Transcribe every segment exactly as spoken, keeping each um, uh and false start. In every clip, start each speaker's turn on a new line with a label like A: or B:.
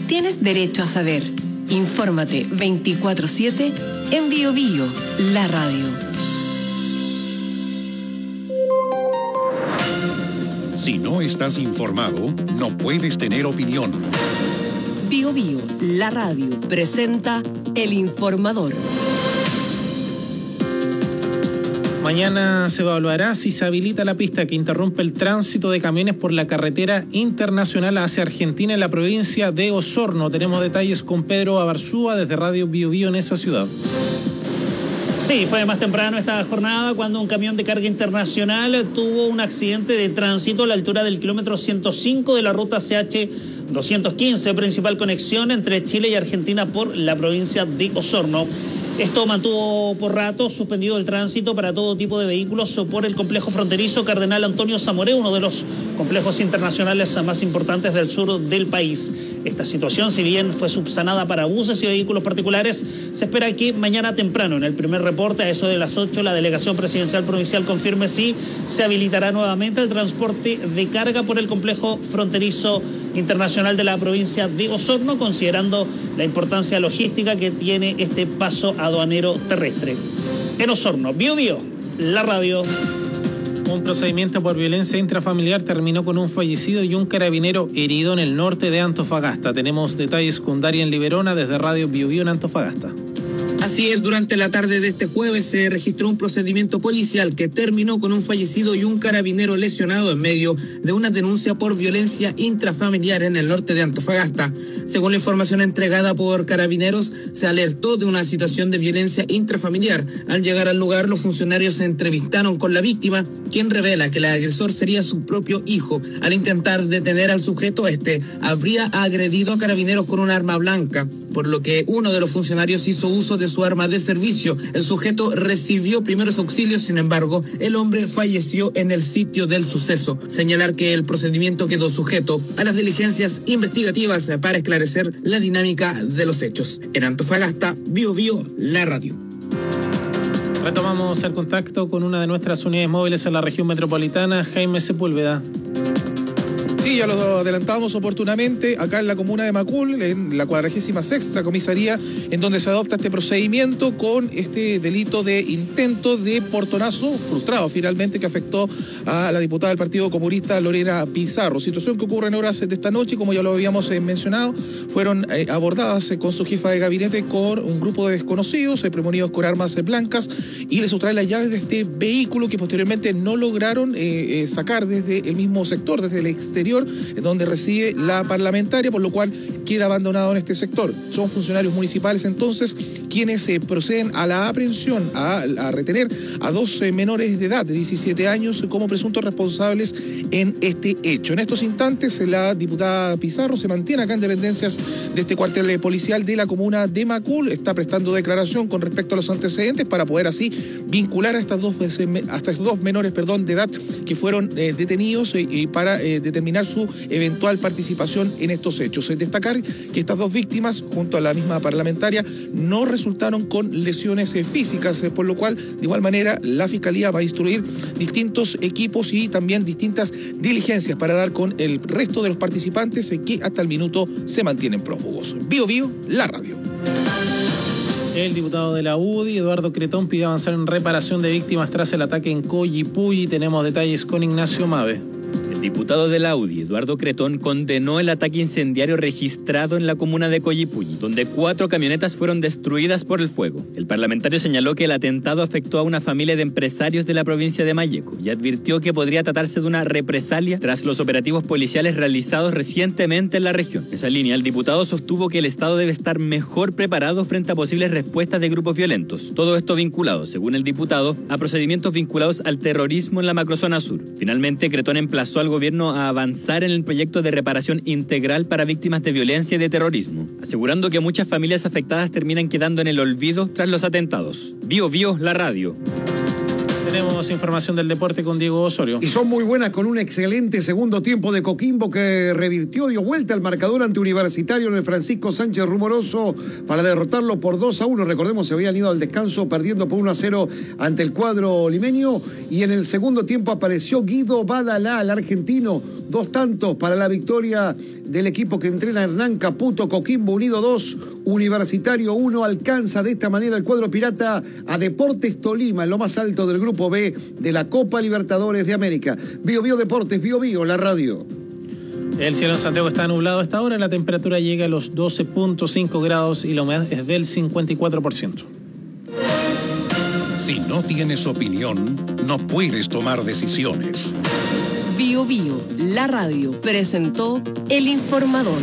A: Tienes derecho a saber. Infórmate veinticuatro siete en Bio Bio, la radio.
B: Si no estás informado, no puedes tener opinión.
A: Bio Bio, la radio, presenta El Informador.
C: Mañana se evaluará si se habilita la pista que interrumpe el tránsito de camiones por la carretera internacional hacia Argentina en la provincia de Osorno. Tenemos detalles con Pedro Abarzúa desde Radio Bio Bio en esa ciudad.
D: Sí, fue más temprano esta jornada cuando un camión de carga internacional tuvo un accidente de tránsito a la altura del kilómetro ciento cinco de la ruta C H doscientos quince, principal conexión entre Chile y Argentina por la provincia de Osorno. Esto mantuvo por rato suspendido el tránsito para todo tipo de vehículos por el complejo fronterizo Cardenal Antonio Zamoré, uno de los complejos internacionales más importantes del sur del país. Esta situación, si bien fue subsanada para buses y vehículos particulares, se espera que mañana temprano, en el primer reporte, a eso de las ocho, la Delegación Presidencial Provincial confirme si se habilitará nuevamente el transporte de carga por el complejo fronterizo internacional de la provincia de Osorno, considerando la importancia logística que tiene este paso aduanero terrestre. En Osorno, Bio Bio, la radio.
C: Un procedimiento por violencia intrafamiliar terminó con un fallecido y un carabinero herido en el norte de Antofagasta. Tenemos detalles con Darien Liberona desde Radio Bio Bio en Antofagasta.
E: Así es, durante la tarde de este jueves se registró un procedimiento policial que terminó con un fallecido y un carabinero lesionado en medio de una denuncia por violencia intrafamiliar en el norte de Antofagasta. Según la información entregada por Carabineros, se alertó de una situación de violencia intrafamiliar. Al llegar al lugar, los funcionarios se entrevistaron con la víctima, quien revela que el agresor sería su propio hijo. Al intentar detener al sujeto, este habría agredido a Carabineros con un arma blanca, por lo que uno de los funcionarios hizo uso de su arma de servicio. El sujeto recibió primeros auxilios, sin embargo, el hombre falleció en el sitio del suceso. Señalar que el procedimiento quedó sujeto a las diligencias investigativas para esclarecer la dinámica de los hechos. En Antofagasta, Bio Bio, la radio.
C: Retomamos el contacto con una de nuestras unidades móviles en la región metropolitana, Jaime Sepúlveda.
F: Sí, ya lo adelantamos oportunamente, acá en la comuna de Macul, en la cuadragésima sexta comisaría, en donde se adopta este procedimiento con este delito de intento de portonazo frustrado finalmente que afectó a la diputada del Partido Comunista Lorena Pizarro. Situación que ocurre en horas de esta noche, como ya lo habíamos eh, mencionado, fueron eh, abordadas eh, con su jefa de gabinete con un grupo de desconocidos, eh, premonidos con armas eh, blancas, y le sustraen las llaves de este vehículo que posteriormente no lograron eh, eh, sacar desde el mismo sector, desde el exterior, donde reside la parlamentaria, por lo cual queda abandonado en este sector. Son funcionarios municipales entonces quienes eh, proceden a la aprehensión, a, a retener a dos eh, menores de edad de diecisiete años como presuntos responsables en este hecho. En estos instantes la diputada Pizarro se mantiene acá en dependencias de este cuartel policial de la comuna de Macul, está prestando declaración con respecto a los antecedentes para poder así vincular a estas dos, a estos dos menores perdón, de edad que fueron eh, detenidos eh, y para eh, determinar su eventual participación en estos hechos. Es destacar que estas dos víctimas, junto a la misma parlamentaria, no resultaron con lesiones eh, físicas, eh, por lo cual, de igual manera, la Fiscalía va a instruir distintos equipos y también distintas diligencias para dar con el resto de los participantes eh, que hasta el minuto se mantienen prófugos. Bio Bio, la radio.
C: El diputado de la U D I, Eduardo Cretón, pide avanzar en reparación de víctimas tras el ataque en Coyipulli. Tenemos detalles con Ignacio Mave.
G: El diputado de la U D I, Eduardo Cretón, condenó el ataque incendiario registrado en la comuna de Coyipulli, donde cuatro camionetas fueron destruidas por el fuego. El parlamentario señaló que el atentado afectó a una familia de empresarios de la provincia de Malleco y advirtió que podría tratarse de una represalia tras los operativos policiales realizados recientemente en la región. En esa línea, el diputado sostuvo que el Estado debe estar mejor preparado frente a posibles respuestas de grupos violentos. Todo esto vinculado, según el diputado, a procedimientos vinculados al terrorismo en la macrozona sur. Finalmente, Cretón emplazó al gobierno a avanzar en el proyecto de reparación integral para víctimas de violencia y de terrorismo, asegurando que muchas familias afectadas terminan quedando en el olvido tras los atentados. Bio Bio, la radio.
C: Tenemos información del deporte con Diego Osorio.
H: Y son muy buenas con un excelente segundo tiempo de Coquimbo que revirtió, dio vuelta al marcador ante Universitario en el Francisco Sánchez Rumoroso para derrotarlo por dos a uno. Recordemos, se habían ido al descanso perdiendo por uno a cero ante el cuadro limeño. Y en el segundo tiempo apareció Guido Badalá, el argentino. Dos tantos para la victoria del equipo que entrena Hernán Caputo. Coquimbo Unido dos, Universitario uno. Alcanza de esta manera el cuadro pirata a Deportes Tolima, en lo más alto del grupo B de la Copa Libertadores de América. Bio Bio Deportes, Bio Bio, la radio.
C: El cielo en Santiago está nublado a esta hora, la temperatura llega a los doce punto cinco grados y la humedad es del cincuenta y cuatro por ciento.
B: Si no tienes opinión, no puedes tomar decisiones.
A: Bio Bio, la radio, presentó El Informador.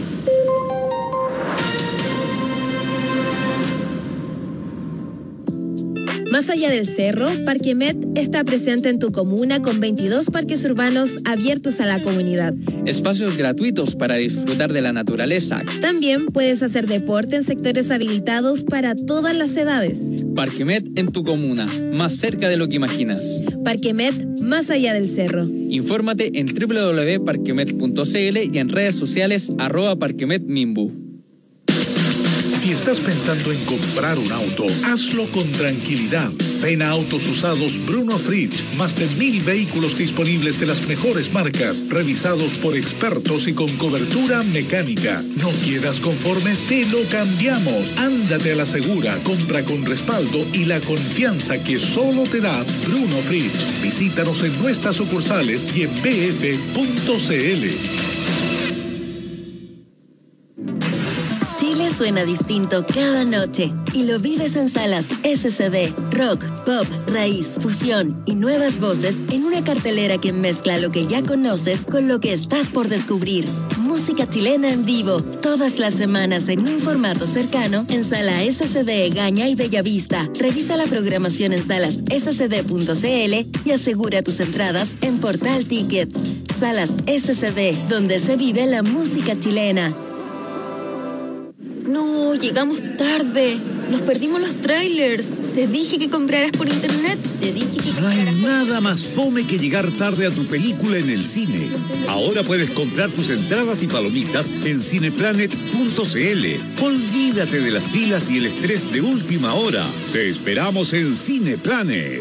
I: Más allá del cerro, Parquemet está presente en tu comuna con veintidós parques urbanos abiertos a la comunidad.
J: Espacios gratuitos para disfrutar de la naturaleza.
I: También puedes hacer deporte en sectores habilitados para todas las edades.
J: Parquemet en tu comuna, más cerca de lo que imaginas.
I: Parquemet, más allá del cerro.
J: Infórmate en doble u doble u doble u punto parquemet punto c l y en redes sociales arroba parquemetmimbu.
K: Si estás pensando en comprar un auto, hazlo con tranquilidad. Ven a Autos Usados Bruno Fritsch. Más de mil vehículos disponibles de las mejores marcas, revisados por expertos y con cobertura mecánica. ¿No quedas conforme? Te lo cambiamos. Ándate a la segura, compra con respaldo y la confianza que solo te da Bruno Fritsch. Visítanos en nuestras sucursales y en b f punto c l.
L: Suena distinto cada noche y lo vives en salas S C D, rock, pop, raíz, fusión y nuevas voces en una cartelera que mezcla lo que ya conoces con lo que estás por descubrir. Música chilena en vivo, todas las semanas en un formato cercano en Sala S C D Gaña y Bellavista. Revisa la programación en salas s c d punto c l y asegura tus entradas en Portal Tickets. Salas S C D, donde se vive la música chilena.
M: No, llegamos tarde. Nos perdimos los trailers. Te dije que compraras por internet. Te dije que
N: No hay nada más fome que llegar tarde a tu película en el cine. Ahora puedes comprar tus entradas y palomitas en cineplanet punto c l. Olvídate de las filas y el estrés de última hora. Te esperamos en Cineplanet.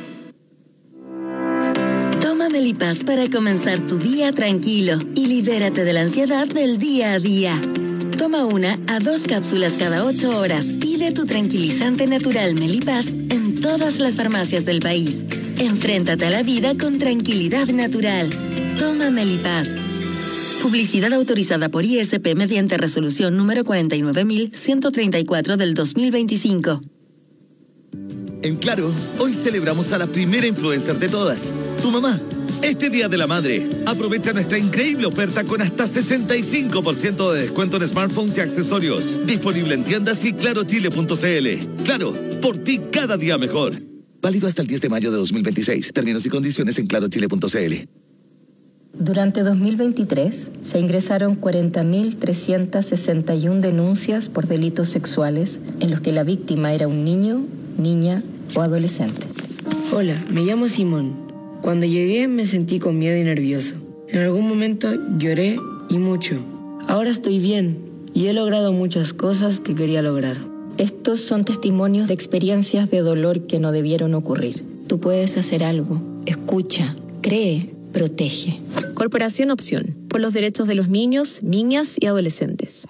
L: Toma Melipaz para comenzar tu día tranquilo y libérate de la ansiedad del día a día. Toma una a dos cápsulas cada ocho horas. Pide tu tranquilizante natural Melipaz en todas las farmacias del país. Enfréntate a la vida con tranquilidad natural. Toma Melipaz. Publicidad autorizada por I S P mediante resolución número cuarenta y nueve mil ciento treinta y cuatro del dos mil veinticinco.
O: En Claro, hoy celebramos a la primera influencer de todas, tu mamá. Este Día de la Madre, aprovecha nuestra increíble oferta con hasta sesenta y cinco por ciento de descuento en smartphones y accesorios. Disponible en tiendas y claro chile punto c l. Claro, por ti cada día mejor. Válido hasta el diez de mayo de dos mil veintiséis. Términos y condiciones en claro chile punto c l.
P: Durante dos mil veintitrés se ingresaron cuarenta mil trescientas sesenta y una denuncias por delitos sexuales en los que la víctima era un niño, niña o adolescente.
Q: Hola, me llamo Simón. Cuando llegué me sentí con miedo y nervioso. En algún momento lloré y mucho. Ahora estoy bien y he logrado muchas cosas que quería lograr.
P: Estos son testimonios de experiencias de dolor que no debieron ocurrir. Tú puedes hacer algo. Escucha, cree, protege.
R: Corporación Opción, por los derechos de los niños, niñas y adolescentes.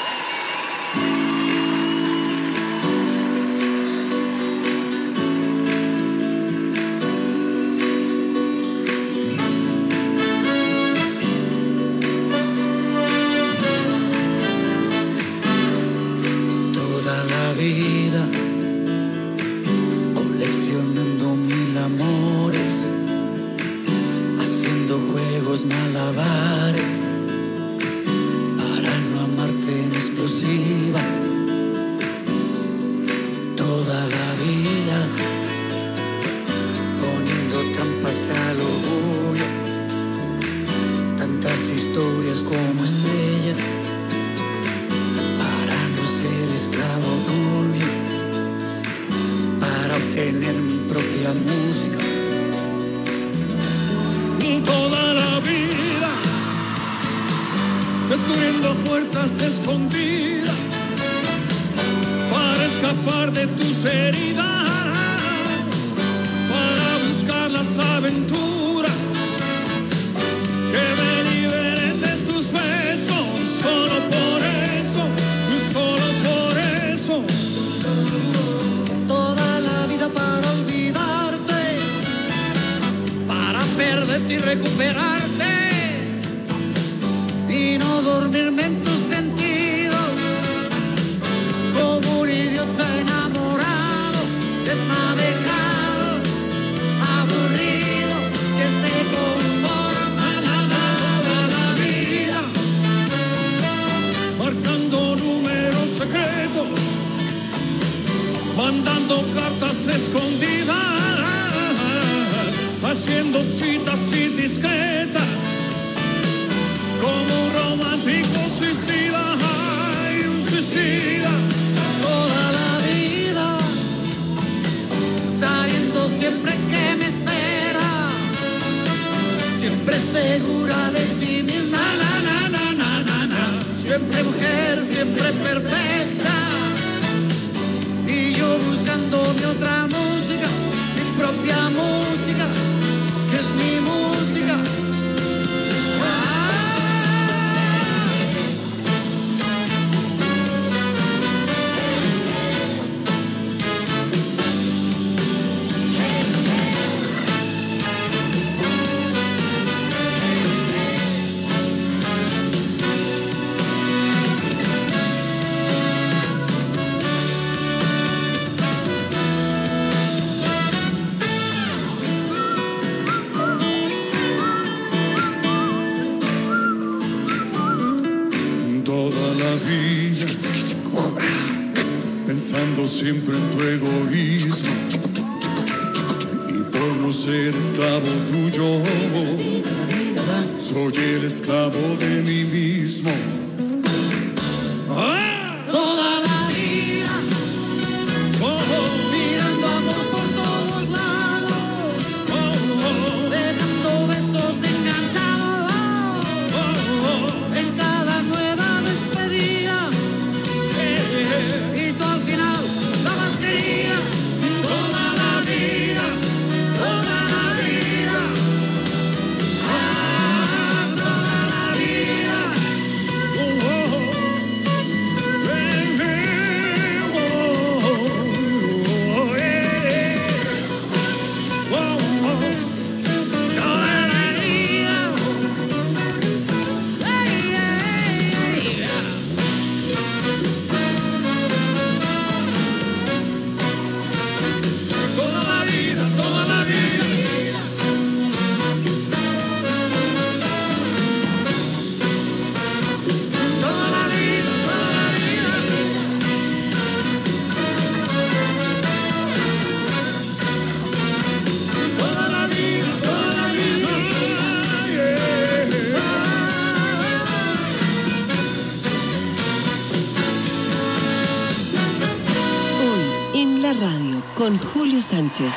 S: Vida, coleccionando mil amores, haciendo juegos malabares para no amarte en exclusiva. Toda la vida poniendo trampas al orgullo, tantas historias como estrellas para no ser esclavo tuyo, para obtener mi propia música. Toda la vida descubriendo puertas escondidas para escapar de tus heridas, para buscar las aventuras que me liberen de tus besos. siempre mujer, siempre perfecta. Y yo buscando mi otra música, mi propia música, que es mi música. Pensando siempre en tu egoísmo y por no ser esclavo tuyo, soy el esclavo de mí mismo. ¡Ah! Toda la vida, oh, oh, mirando amor por todos lados, oh, oh, dejando besos enganchados, oh, oh, en cada nueva despedida. Y tú al final la más querida, toda la vida, toda la vida, ah, toda la vida, oh, oh, baby, oh, oh, eh, oh, oh, toda la vida, hey, hey, hey. Toda la vida, toda la vida. Toda la vida, toda la vida. Toda la vida, toda la vida.
A: Hoy en la radio con Julio Sánchez.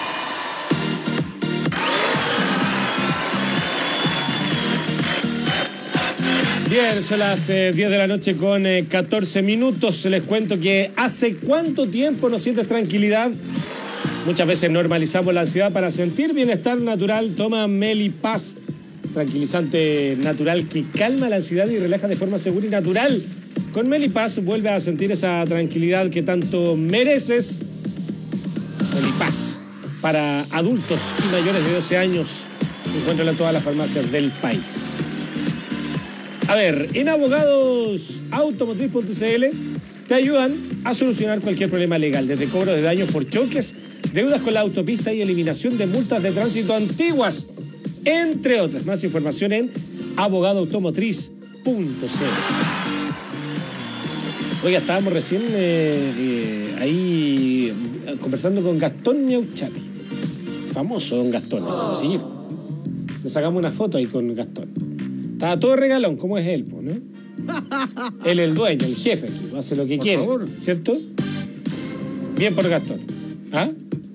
T: Bien, son las eh, diez de la noche con eh, catorce minutos. Les cuento que hace cuánto tiempo no sientes tranquilidad. Muchas veces normalizamos la ansiedad. Para sentir bienestar natural, toma Melipaz, tranquilizante natural que calma la ansiedad y relaja de forma segura y natural. Con Melipaz vuelve a sentir esa tranquilidad que tanto mereces. Melipaz, para adultos y mayores de doce años. Encuéntralo en todas las farmacias del país. A ver, en abogados automotriz punto c l te ayudan a solucionar cualquier problema legal, desde cobro de daños por choques, deudas con la autopista y eliminación de multas de tránsito antiguas, entre otras. Más información en abogado automotriz punto c l. Oiga, estábamos recién eh, eh, ahí conversando con Gastón Miauchati, famoso don Gastón, sí. Le sacamos una foto ahí con Gastón. Estaba todo regalón, como es él, ¿no? Él es el dueño, el jefe, hace lo que por quiere, favor. ¿Cierto? Bien por Gastón. ¿Ah?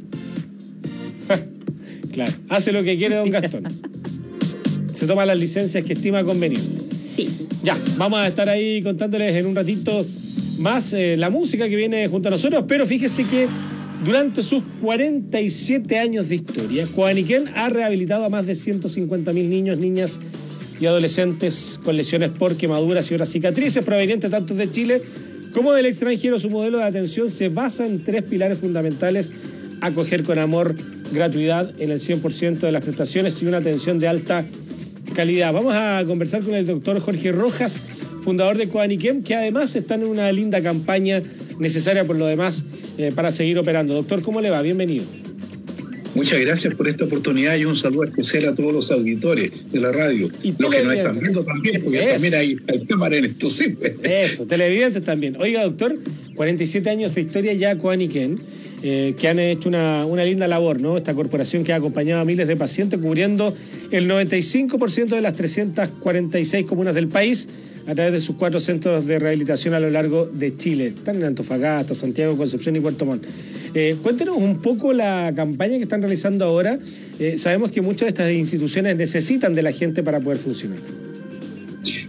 T: Claro, hace lo que quiere don Gastón. Se toma las licencias que estima conveniente.
R: Sí.
T: Ya, vamos a estar ahí contándoles en un ratito más eh, la música que viene junto a nosotros, pero fíjese que durante sus cuarenta y siete años de historia, Coaniquén ha rehabilitado a más de ciento cincuenta mil niños, niñas y adolescentes con lesiones por quemaduras y otras cicatrices provenientes tanto de Chile como del extranjero. Su modelo de atención se basa en tres pilares fundamentales: acoger con amor, gratuidad en el cien por ciento de las prestaciones y una atención de alta calidad. Vamos a conversar con el doctor Jorge Rojas, fundador de Coaniquén, que además están en una linda campaña necesaria por lo demás eh, para seguir operando. Doctor, ¿cómo le va? Bienvenido.
U: Muchas gracias por esta oportunidad y un saludo especial a todos los auditores de la radio. Y los que nos están viendo también, porque eso. También hay, hay cámara en esto, sí.
T: Eso, televidentes también. Oiga, doctor, cuarenta y siete años de historia ya Coaniquén, eh, que han hecho una, una linda labor, ¿no? Esta corporación que ha acompañado a miles de pacientes, cubriendo el noventa y cinco por ciento de las trescientas cuarenta y seis comunas del país, a través de sus cuatro centros de rehabilitación a lo largo de Chile. Están en Antofagasta, Santiago, Concepción y Puerto Montt. Eh, cuéntenos un poco la campaña que están realizando ahora. Eh, sabemos que muchas de estas instituciones necesitan de la gente para poder funcionar.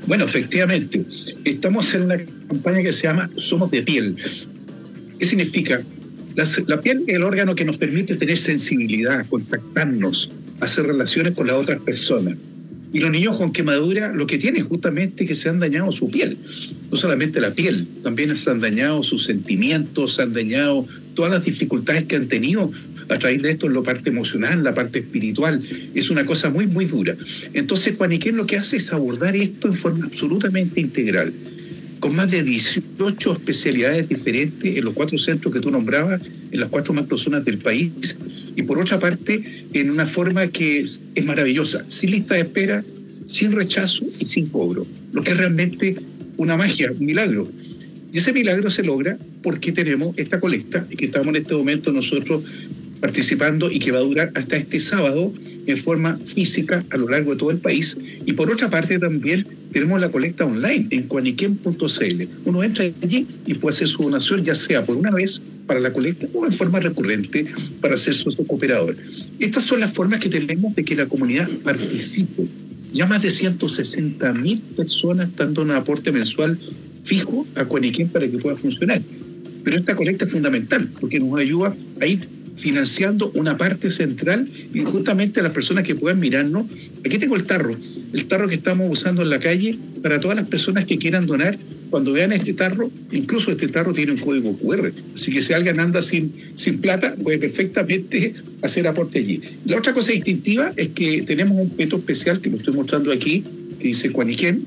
U: Bueno, efectivamente, estamos haciendo una campaña que se llama Somos de Piel. ¿Qué significa? La, la piel es el órgano que nos permite tener sensibilidad, contactarnos, hacer relaciones con las otras personas. Y los niños con quemadura lo que tienen justamente es que se han dañado su piel. No solamente la piel, también se han dañado sus sentimientos, se han dañado todas las dificultades que han tenido a través de esto en la parte emocional, la parte espiritual. Es una cosa muy, muy dura. Entonces, Guaniquén lo que hace es abordar esto en forma absolutamente integral, con más de dieciocho especialidades diferentes en los cuatro centros que tú nombrabas, en las cuatro macrozonas del país, y por otra parte, en una forma que es maravillosa, sin lista de espera, sin rechazo y sin cobro, lo que es realmente una magia, un milagro. Y ese milagro se logra porque tenemos esta colecta, y que estamos en este momento nosotros participando y que va a durar hasta este sábado en forma física a lo largo de todo el país. Y por otra parte también tenemos la colecta online en guaniquén punto c l. Uno entra allí y puede hacer su donación, ya sea por una vez para la colecta o en forma recurrente para ser socio cooperador. Estas son las formas que tenemos de que la comunidad participe. Ya más de ciento sesenta mil personas están dando un aporte mensual fijo a Guaniquén para que pueda funcionar. Pero esta colecta es fundamental porque nos ayuda a ir financiando una parte central y justamente a las personas que puedan mirarnos. Aquí tengo el tarro, el tarro que estamos usando en la calle para todas las personas que quieran donar. Cuando vean este tarro, incluso este tarro tiene un código cu erre, así que si alguien anda sin, sin plata, puede perfectamente hacer aporte allí. La otra cosa distintiva es que tenemos un peto especial que lo estoy mostrando aquí, que dice Guaniquén.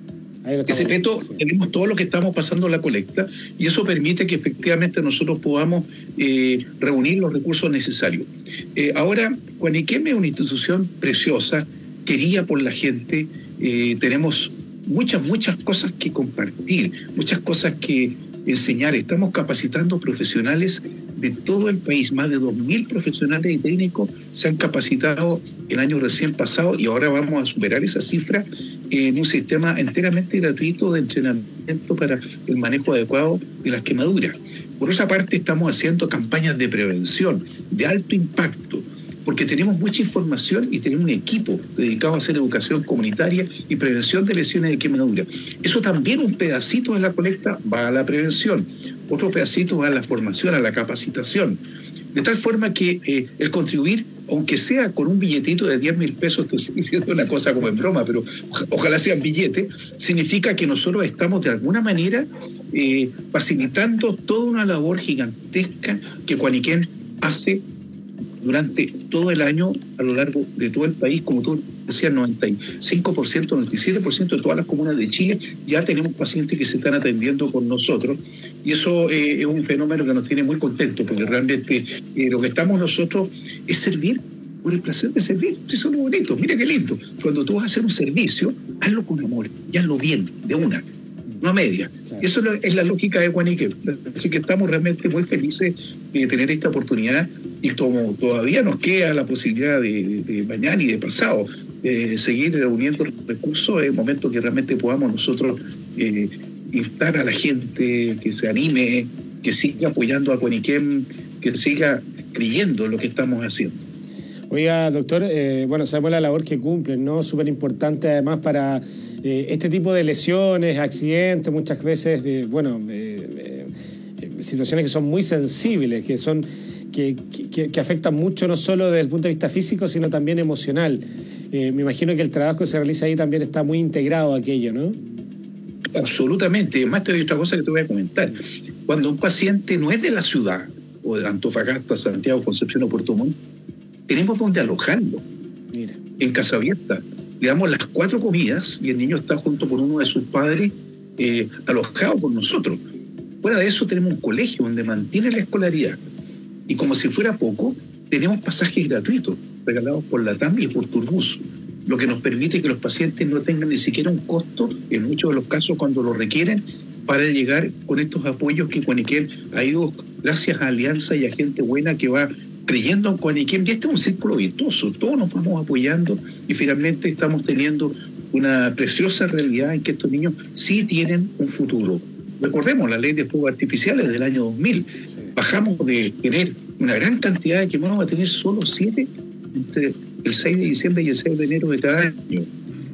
U: Ese peto, sí, tenemos todo lo que estamos pasando en la colecta y eso permite que efectivamente nosotros podamos eh, reunir los recursos necesarios. Eh, ahora, Guaniquén es una institución preciosa, querida por la gente, eh, tenemos muchas, muchas cosas que compartir, muchas cosas que enseñar. Estamos capacitando profesionales de todo el país, más de dos mil profesionales y técnicos se han capacitado el año recién pasado y ahora vamos a superar esa cifra en un sistema enteramente gratuito de entrenamiento para el manejo adecuado de las quemaduras. Por otra parte, estamos haciendo campañas de prevención de alto impacto, porque tenemos mucha información y tenemos un equipo dedicado a hacer educación comunitaria y prevención de lesiones de quemadura. Eso también, un pedacito de la colecta va a la prevención, otro pedacito va a la formación, a la capacitación. De tal forma que eh, el contribuir, aunque sea con un billetito de diez mil pesos, estoy diciendo una cosa como en broma, pero ojalá sean billetes, significa que nosotros estamos de alguna manera eh, facilitando toda una labor gigantesca que Guaniquén hace durante todo el año a lo largo de todo el país. Como tú decías, noventa y cinco por ciento, noventa y siete por ciento de todas las comunas de Chile ya tenemos pacientes que se están atendiendo con nosotros y eso eh, es un fenómeno que nos tiene muy contentos porque realmente eh, lo que estamos nosotros es servir por el placer de servir. Eso es lo bonito, mira qué lindo. Cuando tú vas a hacer un servicio, hazlo con amor y hazlo bien, de una, no a media. Eso es la lógica de Guaniquén. Así que estamos realmente muy felices de tener esta oportunidad y como todavía nos queda la posibilidad de, de mañana y de pasado eh, seguir reuniendo recursos, es el momento que realmente podamos nosotros eh, instar a la gente que se anime, que siga apoyando a Guaniquén, que siga creyendo en lo que estamos haciendo.
T: Oiga, doctor, eh, bueno, sabemos la labor que cumplen, ¿no? Súper importante además para eh, este tipo de lesiones, accidentes, muchas veces, de, bueno, eh, eh, situaciones que son muy sensibles, que son que, que, que afectan mucho no solo desde el punto de vista físico, sino también emocional. Eh, me imagino que el trabajo que se realiza ahí también está muy integrado a aquello, ¿no?
U: Absolutamente. Además, te doy otra cosa que te voy a comentar. Cuando un paciente no es de la ciudad, o de Antofagasta, Santiago, Concepción o Puerto Montt, tenemos donde alojarlo. Mira. En Casa Abierta. Le damos las cuatro comidas y el niño está junto con uno de sus padres eh, alojado por nosotros. Fuera de eso tenemos un colegio donde mantiene la escolaridad. Y como si fuera poco, tenemos pasajes gratuitos regalados por la T A M y por Turbus, lo que nos permite que los pacientes no tengan ni siquiera un costo, en muchos de los casos cuando lo requieren, para llegar con estos apoyos que Guaniquén ha ido gracias a Alianza y a gente buena que va creyendo en Guaniquén. Y este es un círculo virtuoso, todos nos vamos apoyando y finalmente estamos teniendo una preciosa realidad en que estos niños sí tienen un futuro. Recordemos la ley de fuegos artificiales del año dos mil. Sí. Bajamos de tener una gran cantidad de quemados a tener solo siete entre el seis de diciembre y el seis de enero de cada año.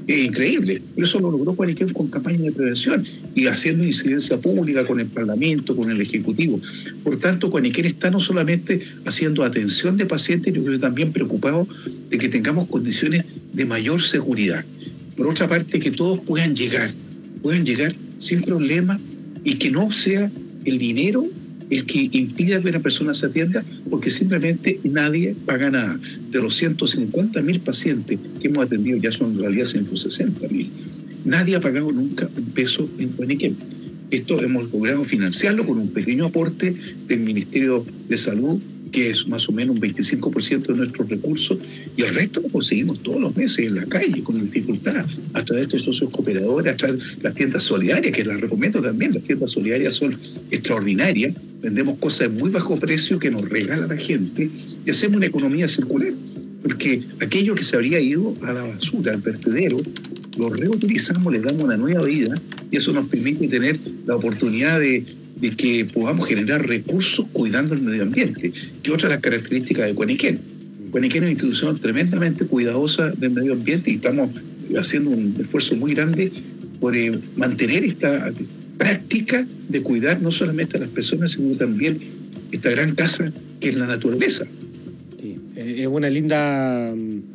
U: Es increíble. Pero eso lo logró Guaniquén con campañas de prevención y haciendo incidencia pública con el Parlamento, con el Ejecutivo. Por tanto, Guaniquén está no solamente haciendo atención de pacientes, sino también preocupado de que tengamos condiciones de mayor seguridad. Por otra parte, que todos puedan llegar, puedan llegar sin problema y que no sea el dinero el que impida que una persona se atienda, porque simplemente nadie paga nada. De los ciento cincuenta mil pacientes que hemos atendido, ya son en realidad ciento sesenta mil, nadie ha pagado nunca un peso en Guaniquén. Esto hemos logrado financiarlo con un pequeño aporte del Ministerio de Salud, que es más o menos un veinticinco por ciento de nuestros recursos, y el resto lo conseguimos todos los meses en la calle, con dificultad, a través de socios cooperadores, a través de las tiendas solidarias, que las recomiendo también. Las tiendas solidarias son extraordinarias, vendemos cosas de muy bajo precio que nos regala la gente y hacemos una economía circular, porque aquello que se habría ido a la basura, al vertedero, lo reutilizamos, le damos una nueva vida, y eso nos permite tener la oportunidad de de que podamos generar recursos cuidando el medio ambiente, que otra de las características de Guaniquén. Guaniquén es una institución tremendamente cuidadosa del medio ambiente y estamos haciendo un esfuerzo muy grande por eh, mantener esta práctica de cuidar no solamente a las personas, sino también esta gran casa que es la naturaleza.
T: Sí, es una linda,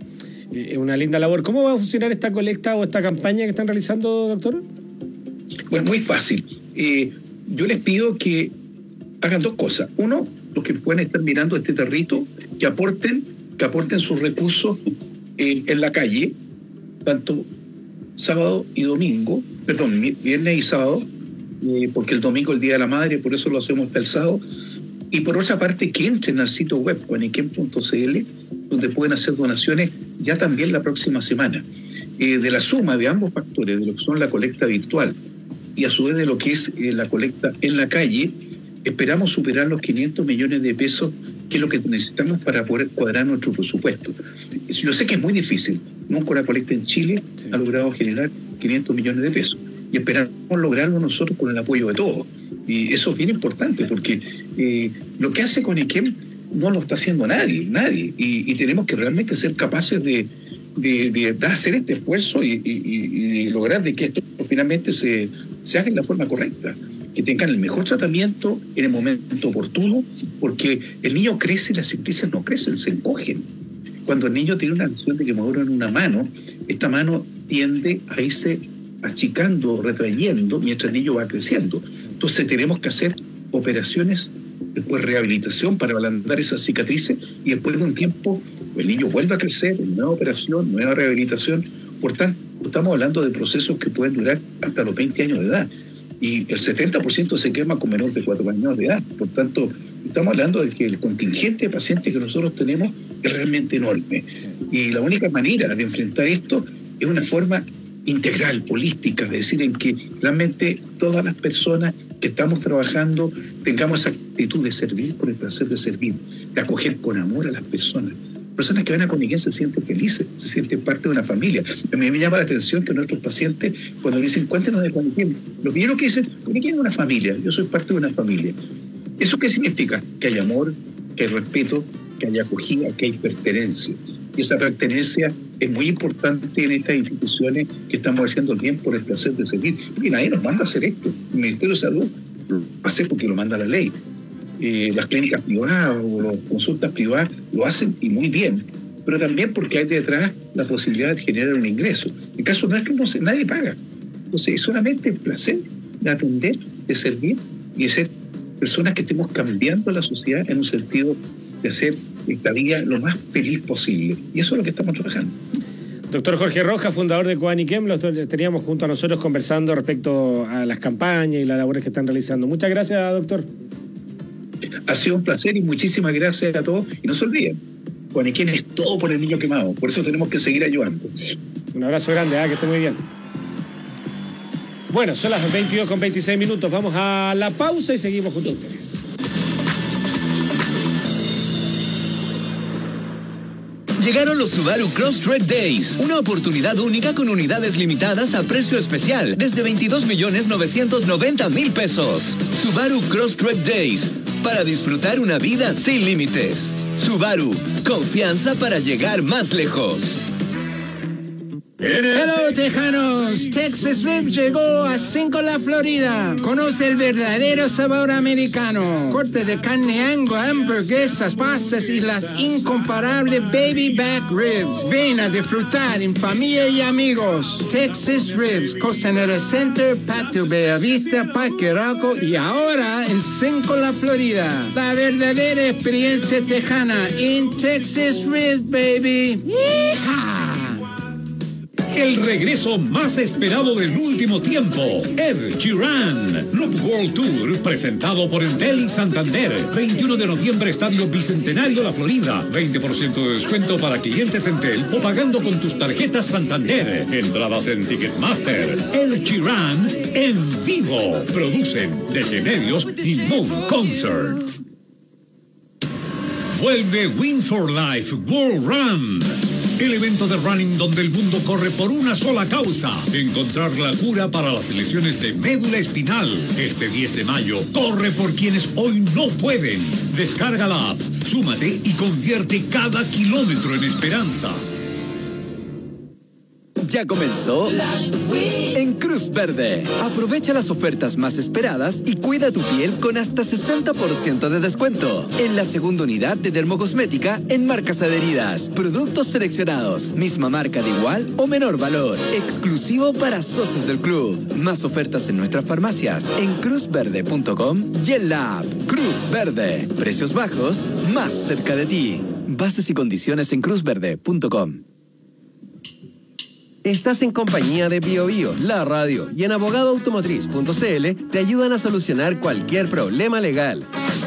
T: es una linda labor. ¿Cómo va a funcionar esta colecta o esta campaña que están realizando, doctor?
U: Bueno, muy fácil. Eh, Yo les pido que hagan dos cosas. Uno, los que pueden estar mirando este tarrito, que aporten, que aporten sus recursos eh, en la calle, tanto sábado y domingo, perdón, viernes y sábado, eh, porque el domingo es el Día de la Madre, por eso lo hacemos hasta el sábado. Y por otra parte, que entren al sitio web guaniquén punto c l, donde pueden hacer donaciones ya también la próxima semana. Eh, de la suma de ambos factores, de lo que son la colecta virtual y a su vez de lo que es eh, la colecta en la calle, esperamos superar los quinientos millones de pesos, que es lo que necesitamos para poder cuadrar nuestro presupuesto. Yo sé que es muy difícil. Nunca una colecta en Chile sí. ha logrado generar quinientos millones de pesos. Y esperamos lograrlo nosotros con el apoyo de todos. Y eso es bien importante, porque eh, lo que hace Guaniquén no lo está haciendo nadie, nadie. Y, y tenemos que realmente ser capaces de, de, de, de hacer este esfuerzo y, y, y lograr de que esto finalmente se, se haga en la forma correcta, que tengan el mejor tratamiento en el momento oportuno, porque el niño crece y las cicatrices no crecen, se encogen. Cuando el niño tiene una lesión de quemadura en una mano, esta mano tiende a irse achicando, retrayendo, mientras el niño va creciendo. Entonces tenemos que hacer operaciones, después rehabilitación para ablandar esas cicatrices, y después de un tiempo el niño vuelve a crecer, nueva operación, nueva rehabilitación. Por tanto, estamos hablando de procesos que pueden durar hasta los veinte años de edad, y el setenta por ciento se quema con menor de cuatro años de edad. Por tanto, estamos hablando de que el contingente de pacientes que nosotros tenemos es realmente enorme, y la única manera de enfrentar esto es una forma integral, holística, es decir, en que realmente todas las personas que estamos trabajando tengamos esa actitud de servir por el placer de servir, de acoger con amor a las personas. Personas que van a Guaniquén se sienten felices, se sienten parte de una familia. A mí me llama la atención que nuestros pacientes, cuando me dicen cuéntenos de Guaniquén, lo primero que dicen, Guaniquén es una familia, yo soy parte de una familia. ¿Eso qué significa? Que hay amor, que hay respeto, que hay acogida, que hay pertenencia. Y esa pertenencia es muy importante en estas instituciones que estamos haciendo el bien por el placer de servir. Y nadie nos manda a hacer esto. El Ministerio de Salud lo hace porque lo manda la ley. Eh, las clínicas privadas o las consultas privadas lo hacen y muy bien, pero también porque hay detrás la posibilidad de generar un ingreso. El caso no es que no se, nadie paga. Entonces es solamente el placer de atender, de servir y de ser personas que estemos cambiando la sociedad en un sentido de hacer esta vida lo más feliz posible. Y eso es lo que estamos trabajando.
T: Doctor Jorge Rojas, fundador de Guaniquén, lo teníamos junto a nosotros conversando respecto a las campañas y las labores que están realizando. Muchas gracias, doctor.
U: Ha sido un placer y muchísimas gracias a todos. Y no se olviden, Guaniquén es todo por el niño quemado. Por eso tenemos que seguir ayudando.
T: Un abrazo grande, ¿eh? Que esté muy bien. Bueno, son las veintidós con veintiséis minutos. Vamos a la pausa y seguimos junto a ustedes.
D: Llegaron los Subaru Crosstrek Days, una oportunidad única con unidades limitadas a precio especial, desde veintidós millones novecientos noventa mil pesos. Subaru Crosstrek Days, para disfrutar una vida sin límites. Subaru, confianza para llegar más lejos.
E: Hello, tejanos. Texas Ribs llegó a Cinco La Florida. Conoce el verdadero sabor americano. Corte de carne Angus, hamburguesas, pastas y las incomparables baby back ribs. Ven a disfrutar en familia y amigos. Texas Ribs, Costanera Center, Patio Bellavista, Parque Arauco y ahora en Cinco La Florida. La verdadera experiencia tejana en Texas Ribs, baby. ¡Yeehaw!
N: El regreso más esperado del último tiempo, Ed Sheeran. Loop World Tour, presentado por Entel y Santander. veintiuno de noviembre, Estadio Bicentenario, La Florida. veinte por ciento de descuento para clientes Entel o pagando con tus tarjetas Santander. Entradas en Ticketmaster. Ed Sheeran en vivo. Producen D Medios y Move Concerts. Vuelve Win for Life World Run. El evento de running donde el mundo corre por una sola causa: encontrar la cura para las lesiones de médula espinal. Este diez de mayo, corre por quienes hoy no pueden. Descarga la app, súmate y convierte cada kilómetro en esperanza.
V: Ya comenzó en Cruz Verde. Aprovecha las ofertas más esperadas y cuida tu piel con hasta sesenta por ciento de descuento en la segunda unidad de dermocosmética en marcas adheridas. Productos seleccionados, misma marca de igual o menor valor, exclusivo para socios del club. Más ofertas en nuestras farmacias en cruz verde punto com y en la app. Cruz Verde, precios bajos más cerca de ti. Bases y condiciones en cruz verde punto com.
W: Estás en compañía de Bio Bio, la radio, y en abogado automotriz punto c l te ayudan a solucionar cualquier problema legal.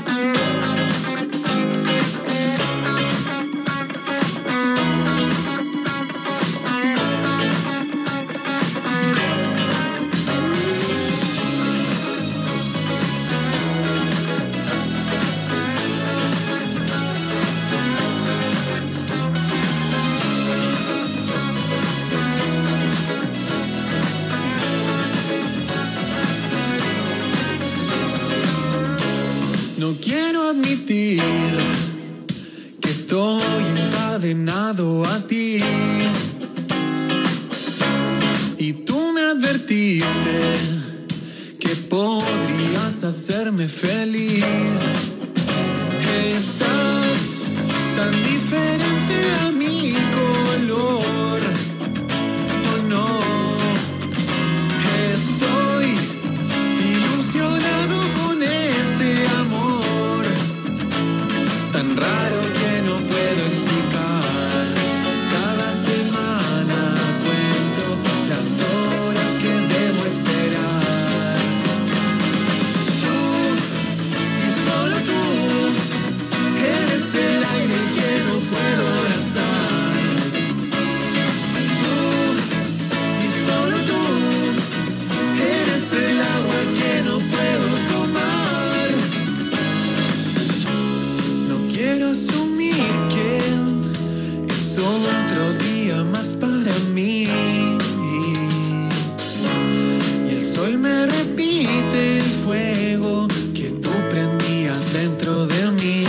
X: admitir que estoy encadenado a ti. Y tú me advertiste que podrías hacerme feliz. Estás tan diferente a mi color. Oh no, estoy ilusionado con este amor tan raro que no puedo explicar. Cada semana cuento las horas que debo esperar. Tú y solo tú eres el aire que no puedo abrazar. Tú y solo tú eres el agua que no puedo tomar. No quiero asumir que es otro día más para mí. Y el sol me repite el fuego que tú prendías dentro de mí.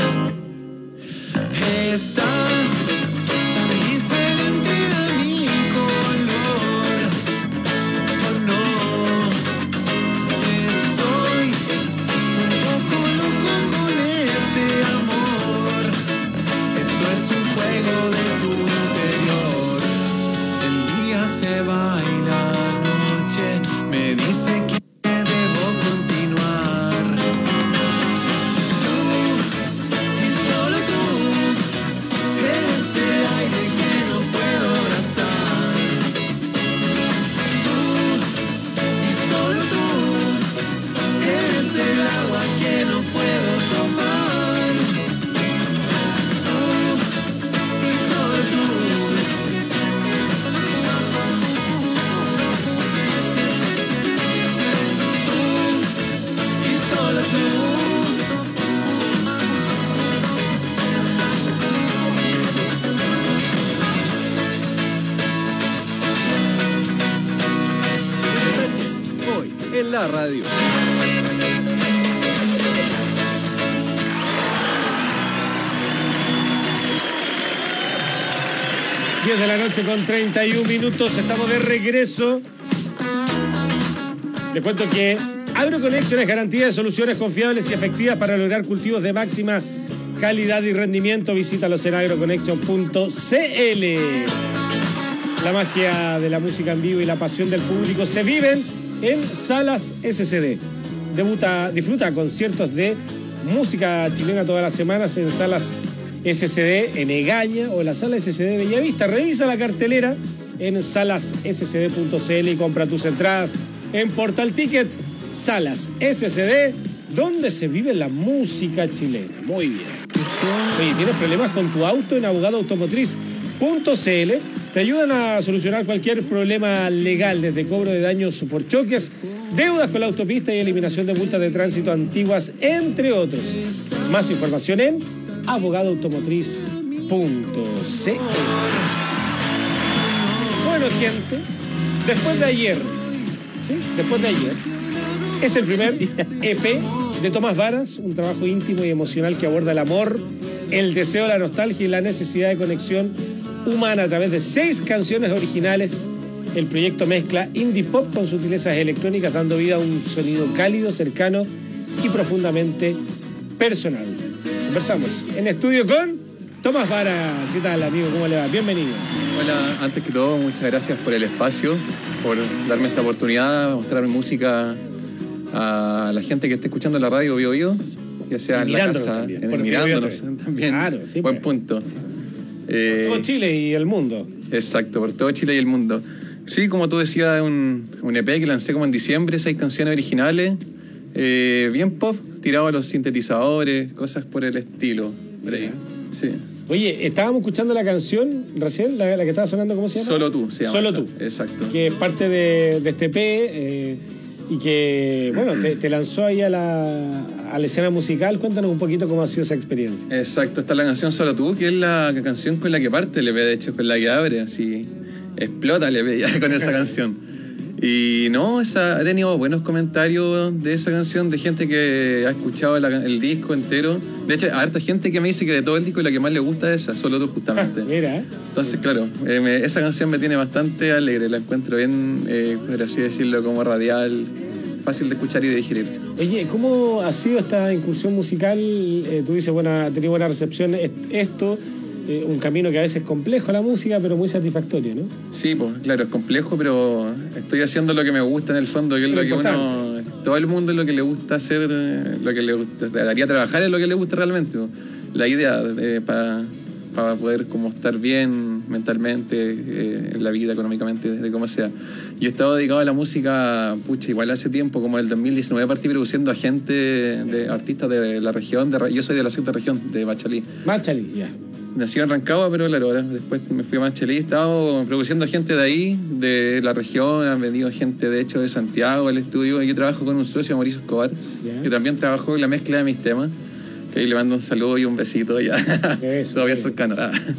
X: Estás tan diferente a mi color. Oh no, estoy un poco loco con este amor. Esto es un juego de tu interior. El día se va y la noche me dice que debo continuar. Tú y solo tú eres el aire que no puedo abrazar. Tú y solo tú eres el agua que no puedo tomar. Tú y solo tú. Tú y solo tú.
W: Sánchez, hoy en la radio.
T: diez de la noche con treinta y un minutos, estamos de regreso. Les cuento que AgroConnection es garantía de soluciones confiables y efectivas para lograr cultivos de máxima calidad y rendimiento. Visítalos en agroconnection punto c l. La magia de la música en vivo y la pasión del público se viven en Salas S C D. Debuta, disfruta conciertos de música chilena todas las semanas en Salas S C D en Egaña o en la Sala S C D de Bellavista. Revisa la cartelera en salas s c d punto c l y compra tus entradas en Portal Tickets. Salas S C D, donde se vive la música chilena. Muy bien. Oye, ¿tienes problemas con tu auto? En abogado automotriz punto c l te ayudan a solucionar cualquier problema legal, desde cobro de daños por choques, deudas con la autopista y eliminación de multas de tránsito antiguas, entre otros. Más información en abogado automotriz punto c l. Bueno, gente, después de ayer, ¿sí? Después de ayer, es el primer E P de Tomás Varas, un trabajo íntimo y emocional que aborda el amor, el deseo, la nostalgia y la necesidad de conexión humana a través de seis canciones originales. El proyecto mezcla indie pop con sutilezas electrónicas, dando vida a un sonido cálido, cercano y profundamente personal. Conversamos en estudio con Tomás Vara. ¿Qué tal, amigo? ¿Cómo le va? Bienvenido.
C: Hola, antes que todo, muchas gracias por el espacio, por darme esta oportunidad de mostrar mi música a la gente que esté escuchando la radio Bio Bio, ya sea en la casa, también, en el mirándonos también. Claro, sí, buen pues. punto.
T: Eh, por todo Chile y el mundo.
C: Exacto, por todo Chile y el mundo. Sí, como tú decías, un, un E P que lancé como en diciembre, seis canciones originales, eh, bien pop, tirado a los sintetizadores, cosas por el estilo. Por ahí. Sí.
T: Oye, estábamos escuchando la canción recién, la, la que estaba sonando, ¿cómo se llama?
C: Solo tú, se llama.
T: Solo
C: esa.
T: tú.
C: Exacto.
T: Que es parte de, de este E P eh, y que, bueno, te, te lanzó ahí a la, a la escena musical. Cuéntanos un poquito cómo ha sido esa experiencia.
C: Exacto, está la canción Solo tú, que es la canción con la que parte el E P, de hecho, con la que abre, así, explota el E P ya con esa canción. Y no, esa, he tenido buenos comentarios de esa canción, de gente que ha escuchado la, el disco entero. De hecho, hay harta gente que me dice que de todo el disco la que más le gusta es esa, Solo tú, justamente.
T: Mira.
C: Entonces, claro, eh, me, esa canción me tiene bastante alegre, la encuentro bien, eh, por así decirlo, como radial, fácil de escuchar y de digerir.
T: Oye, ¿cómo ha sido esta incursión musical? Eh, tú dices, bueno, ha tenido buena recepción esto. Eh, un camino que a veces es complejo la música, pero muy satisfactorio, ¿no?
C: Sí, pues claro, es complejo, pero estoy haciendo lo que me gusta en el fondo, que es, es lo, lo que uno... Todo el mundo es lo que le gusta hacer, lo que le gusta, daría trabajar es lo que le gusta realmente. Pues. La idea eh, para pa poder como estar bien mentalmente, eh, en la vida, económicamente, de como sea. Yo he estado dedicado a la música, pucha, igual hace tiempo, como el dos mil diecinueve partí produciendo a gente, de artistas de la región, de, yo soy de la sexta región, de Machalí.
T: Machalí, ya.
C: Nací en Rancagua, pero claro, ahora después me fui a Machalí, he estado produciendo gente de ahí, de la región, han venido gente de hecho de Santiago al estudio. Yo trabajo con un socio, Mauricio Escobar, yeah. que también trabajó en la mezcla de mis temas, que ahí le mando un saludo y un besito ya, eso, todavía cercano.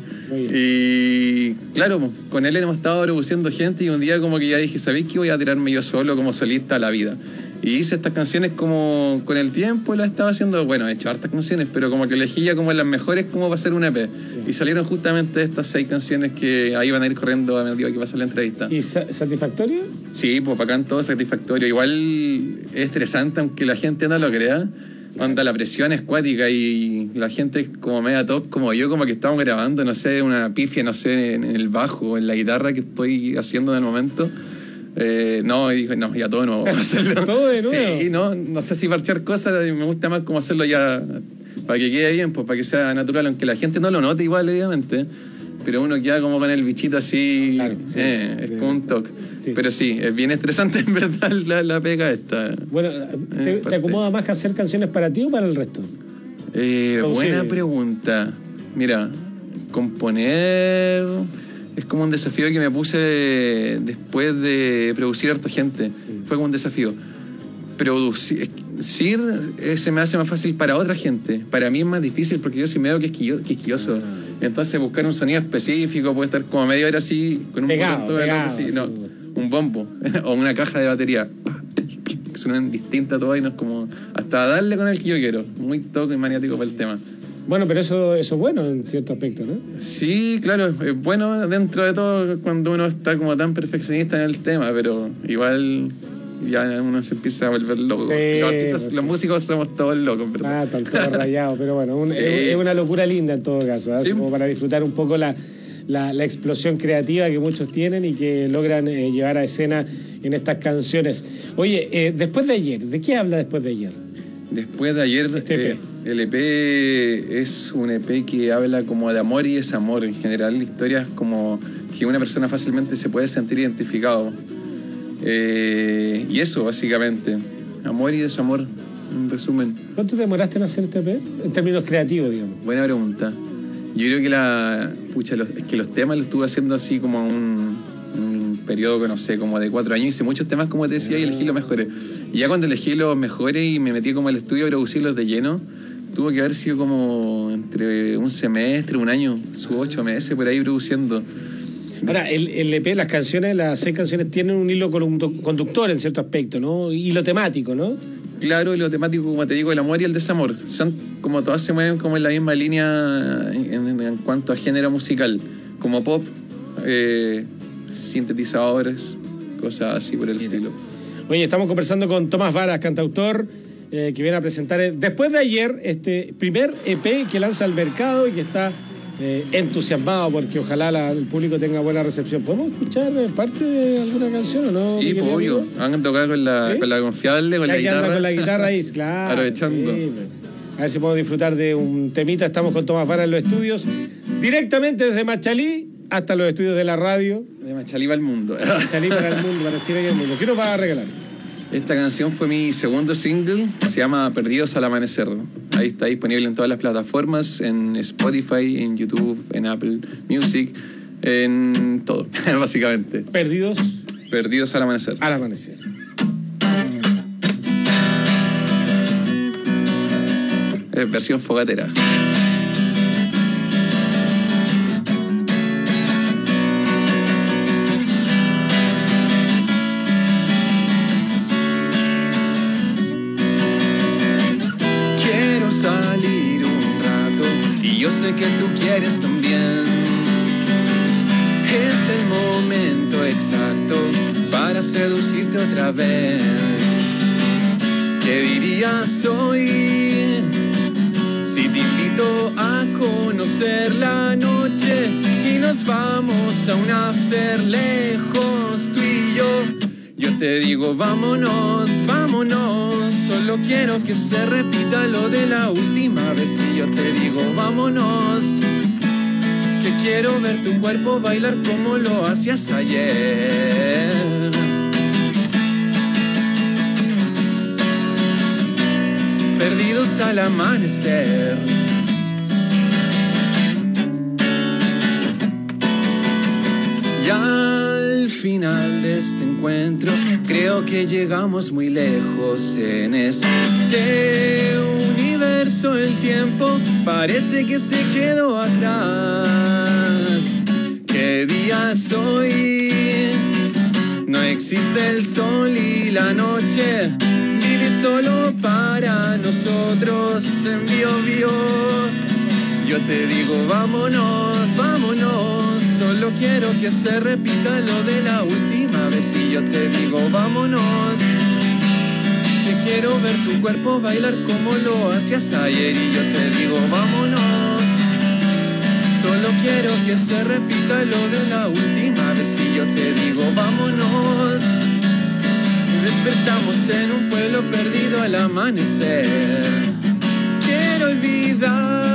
C: Y claro, con él hemos estado produciendo gente y un día como que ya dije, ¿sabéis qué? Voy a tirarme yo solo como solista a la vida. Y hice estas canciones como con el tiempo, las estaba haciendo, bueno, he hecho hartas canciones, pero como que elegí ya como las mejores como va a ser un E P. Y salieron justamente estas seis canciones que ahí van a ir corriendo a medida que pasa la entrevista.
T: ¿Y satisfactorio?
C: Sí, pues bacán, todo satisfactorio. Igual es estresante, aunque la gente no lo crea. Onda, la presión es cuática y la gente es como media top, como yo, como que estamos grabando, no sé, una pifia, no sé, en el bajo, en la guitarra que estoy haciendo en el momento. Eh, no, y dije, no, ya todo de nuevo.
T: ¿Todo de nuevo?
C: Sí, no, no sé si parchear cosas, me gusta más como hacerlo ya para que quede bien, pues para que sea natural, aunque la gente no lo note igual, obviamente, pero uno queda como con el bichito así, claro, sí, eh, es como un toque. Sí. Pero sí, es bien estresante en verdad la, la pega esta.
T: Bueno, ¿te, eh, ¿te acomoda más que hacer canciones para ti o para el resto?
C: Eh, buena pregunta. Mira, componer... Es como un desafío que me puse después de producir a harta gente. Fue como un desafío. Producir eh, se me hace más fácil para otra gente. Para mí es más difícil porque yo soy medio quisquilloso. Entonces buscar un sonido específico, puede estar como media hora así, con un
T: pegado,
C: botón todo
T: pegado,
C: así, no, un bombo o una caja de batería. Que suenan distintas todas y no es como hasta darle con el que yo quiero. Muy toque y maniático para el tema.
T: Bueno, pero eso, eso es bueno en cierto aspecto, ¿no?
C: Sí, claro, es bueno dentro de todo cuando uno está como tan perfeccionista en el tema, pero igual ya uno se empieza a volver loco.
T: Sí,
C: los artistas,
T: pues
C: los
T: sí.
C: músicos somos todos locos, ¿verdad?
T: Ah, están todos rayados, pero bueno, un,
C: Sí.
T: es, es una locura linda en todo caso, ¿eh?
C: Sí.
T: Como para disfrutar un poco la, la, la explosión creativa que muchos tienen y que logran eh, llevar a escena en estas canciones. Oye, eh, después de ayer, ¿de qué habla después de ayer?
C: Después de ayer,
T: Este E P.
C: eh, el E P es un E P que habla como de amor y desamor en general, historias como que una persona fácilmente se puede sentir identificado. Eh, y eso, básicamente, amor y desamor, en resumen.
T: ¿Cuánto te demoraste en hacer este E P? En términos creativos, digamos.
C: Buena pregunta. Yo creo que la pucha, los, es que los temas los estuve haciendo así como un, un periodo, no sé, como de cuatro años. Hice muchos temas, como te decía, y elegí los mejores. Y ya cuando elegí los mejores y me metí como al estudio a producirlos de lleno, tuvo que haber sido como entre un semestre, un año, sus ocho meses por ahí produciendo.
T: Ahora, el, el E P, las canciones, las seis canciones tienen un hilo condu- conductor en cierto aspecto, ¿no? Hilo temático, ¿no?
C: Claro, y lo temático, como te digo, el amor y el desamor. Son como todas se mueven como en la misma línea en, en- en cuanto a género musical. Como pop, eh, sintetizadores, cosas así por el estilo.
T: Oye, estamos conversando con Tomás Varas, cantautor, eh, que viene a presentar eh, después de ayer este primer E P que lanza al mercado y que está eh, entusiasmado porque ojalá la- el público tenga buena recepción. ¿Podemos escuchar eh, parte de alguna canción o no?
C: Sí,
T: mi
C: pues
T: querido
C: obvio.
T: amigo?
C: Van a tocar con la,
T: ¿Sí?
C: con la confiable, con
T: Ya
C: la
T: que anda
C: guitarra.
T: con la guitarra ahí, claro.
C: Aprovechando.
T: sí, pues. A ver si podemos disfrutar de un temita. Estamos con Tomás Varas en los estudios, directamente desde Machalí hasta los estudios de la radio.
C: De Machalí para el mundo.
T: Machalí para el mundo, para Chile y el mundo. ¿Qué nos va a regalar?
C: Esta canción fue mi segundo single, se llama Perdidos al Amanecer. Ahí está disponible en todas las plataformas, en Spotify, en YouTube, en Apple Music, en todo, básicamente.
T: Perdidos.
C: Perdidos al Amanecer.
T: Al amanecer.
C: Eh, versión fogatera. Quiero salir un rato y yo sé que tú quieres también. Es el momento exacto para seducirte otra vez. ¿Qué dirías hoy si te invito a conocer la noche y nos vamos a un after lejos tú y yo? Yo te digo vámonos, vámonos, solo quiero que se repita lo de la última vez. Y yo te digo vámonos, que quiero ver tu cuerpo bailar como lo hacías ayer. Perdidos al amanecer. Y al final de este encuentro creo que llegamos muy lejos en este universo. El tiempo parece que se quedó atrás. ¿Qué día soy? No existe el sol y la noche vive solo para nosotros en Bio Bio. Yo te digo vámonos, vámonos, solo quiero que se repita lo de la última vez. Y yo te digo vámonos, que quiero ver tu cuerpo bailar como lo hacías ayer. Y yo te digo vámonos, solo quiero que se repita lo de la última vez. Y yo te digo vámonos, despertamos en un pueblo perdido al amanecer. Quiero olvidar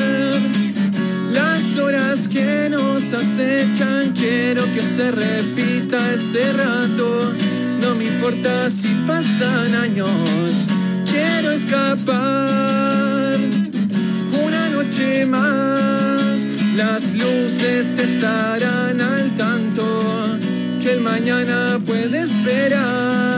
C: las horas que nos acechan, quiero que se repita este rato. No me importa si pasan años, quiero escapar una noche más. Las luces estarán al tanto, que el mañana puede esperar.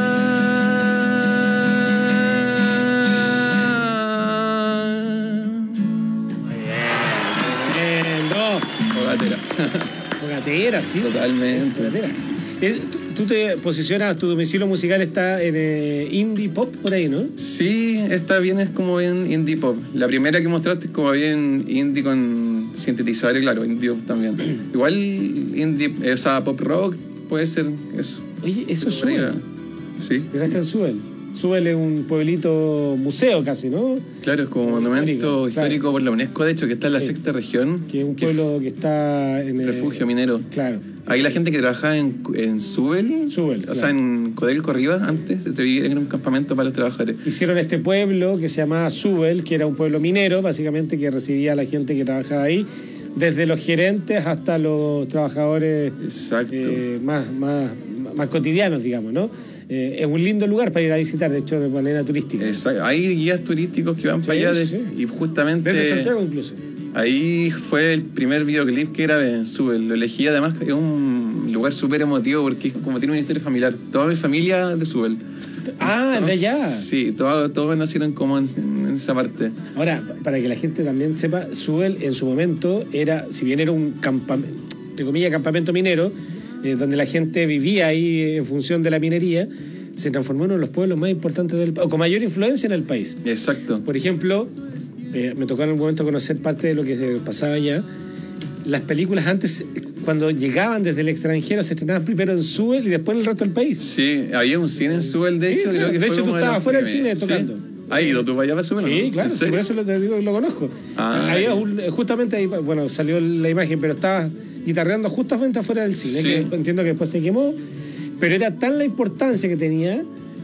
T: Bien, no.
C: Fogatera.
T: Fogatera, sí.
C: Totalmente.
T: Fogatera. Eh, tú, tú te posicionas, tu domicilio musical está en eh, indie pop por ahí, ¿no?
C: Sí, esta bien es como bien indie pop. La primera que mostraste es como bien indie con sintetizadores, claro, indie pop también. Igual indie, o sea, pop rock puede ser eso.
T: Oye, eso es Súbel.
C: Sí.
T: Llegaste en Súbel. Súbel es un pueblito museo casi, ¿no?
C: Claro, es como monumento histórico, histórico claro. por la UNESCO, de hecho, que está en la sí. sexta región.
T: Que es un pueblo que, que está en el
C: refugio minero.
T: Claro.
C: Ahí la gente que trabajaba en, en Súbel,
T: Súbel,
C: o
T: claro.
C: sea, en Codelco arriba, antes, en un campamento para los trabajadores.
T: Hicieron este pueblo que se llamaba Súbel, que era un pueblo minero, básicamente, que recibía a la gente que trabajaba ahí, desde los gerentes hasta los trabajadores eh, más, más, más cotidianos, digamos, ¿no? Eh, es un lindo lugar para ir a visitar, de hecho, de manera turística.
C: Exacto. Hay guías turísticos que van sí, para allá de, sí. y justamente...
T: Desde Santiago incluso.
C: Ahí fue el primer videoclip que grabé en Súbel. Lo elegí, además, es un lugar súper emotivo porque es como tiene una historia familiar. Toda mi familia de Súbel.
T: Ah, todos, de allá.
C: Sí, todos, todos nacieron como en, en esa parte.
T: Ahora, para que la gente también sepa, Súbel en su momento era, si bien era un campamento, de comillas, campamento minero, eh, donde la gente vivía ahí en función de la minería, se transformó en uno de los pueblos más importantes del país, o con mayor influencia en el país.
C: Exacto.
T: Por ejemplo, eh, me tocó en algún momento conocer parte de lo que se pasaba allá. Las películas antes, cuando llegaban desde el extranjero, se estrenaban primero en Súbel y después en el resto del país.
C: Sí, había un cine en Súbel, de
T: sí,
C: hecho.
T: Claro.
C: Creo que
T: de
C: fue
T: hecho, tú estabas fuera del cine tocando.
C: ¿Sí? ¿Has ido tú para allá para Súbel?
T: Sí, claro, sí, por eso lo, te digo, lo conozco. Ah, había un, justamente ahí, bueno, salió la imagen, pero estabas guitarreando justamente afuera del cine, sí. que entiendo que después se quemó, pero era tan la importancia que tenía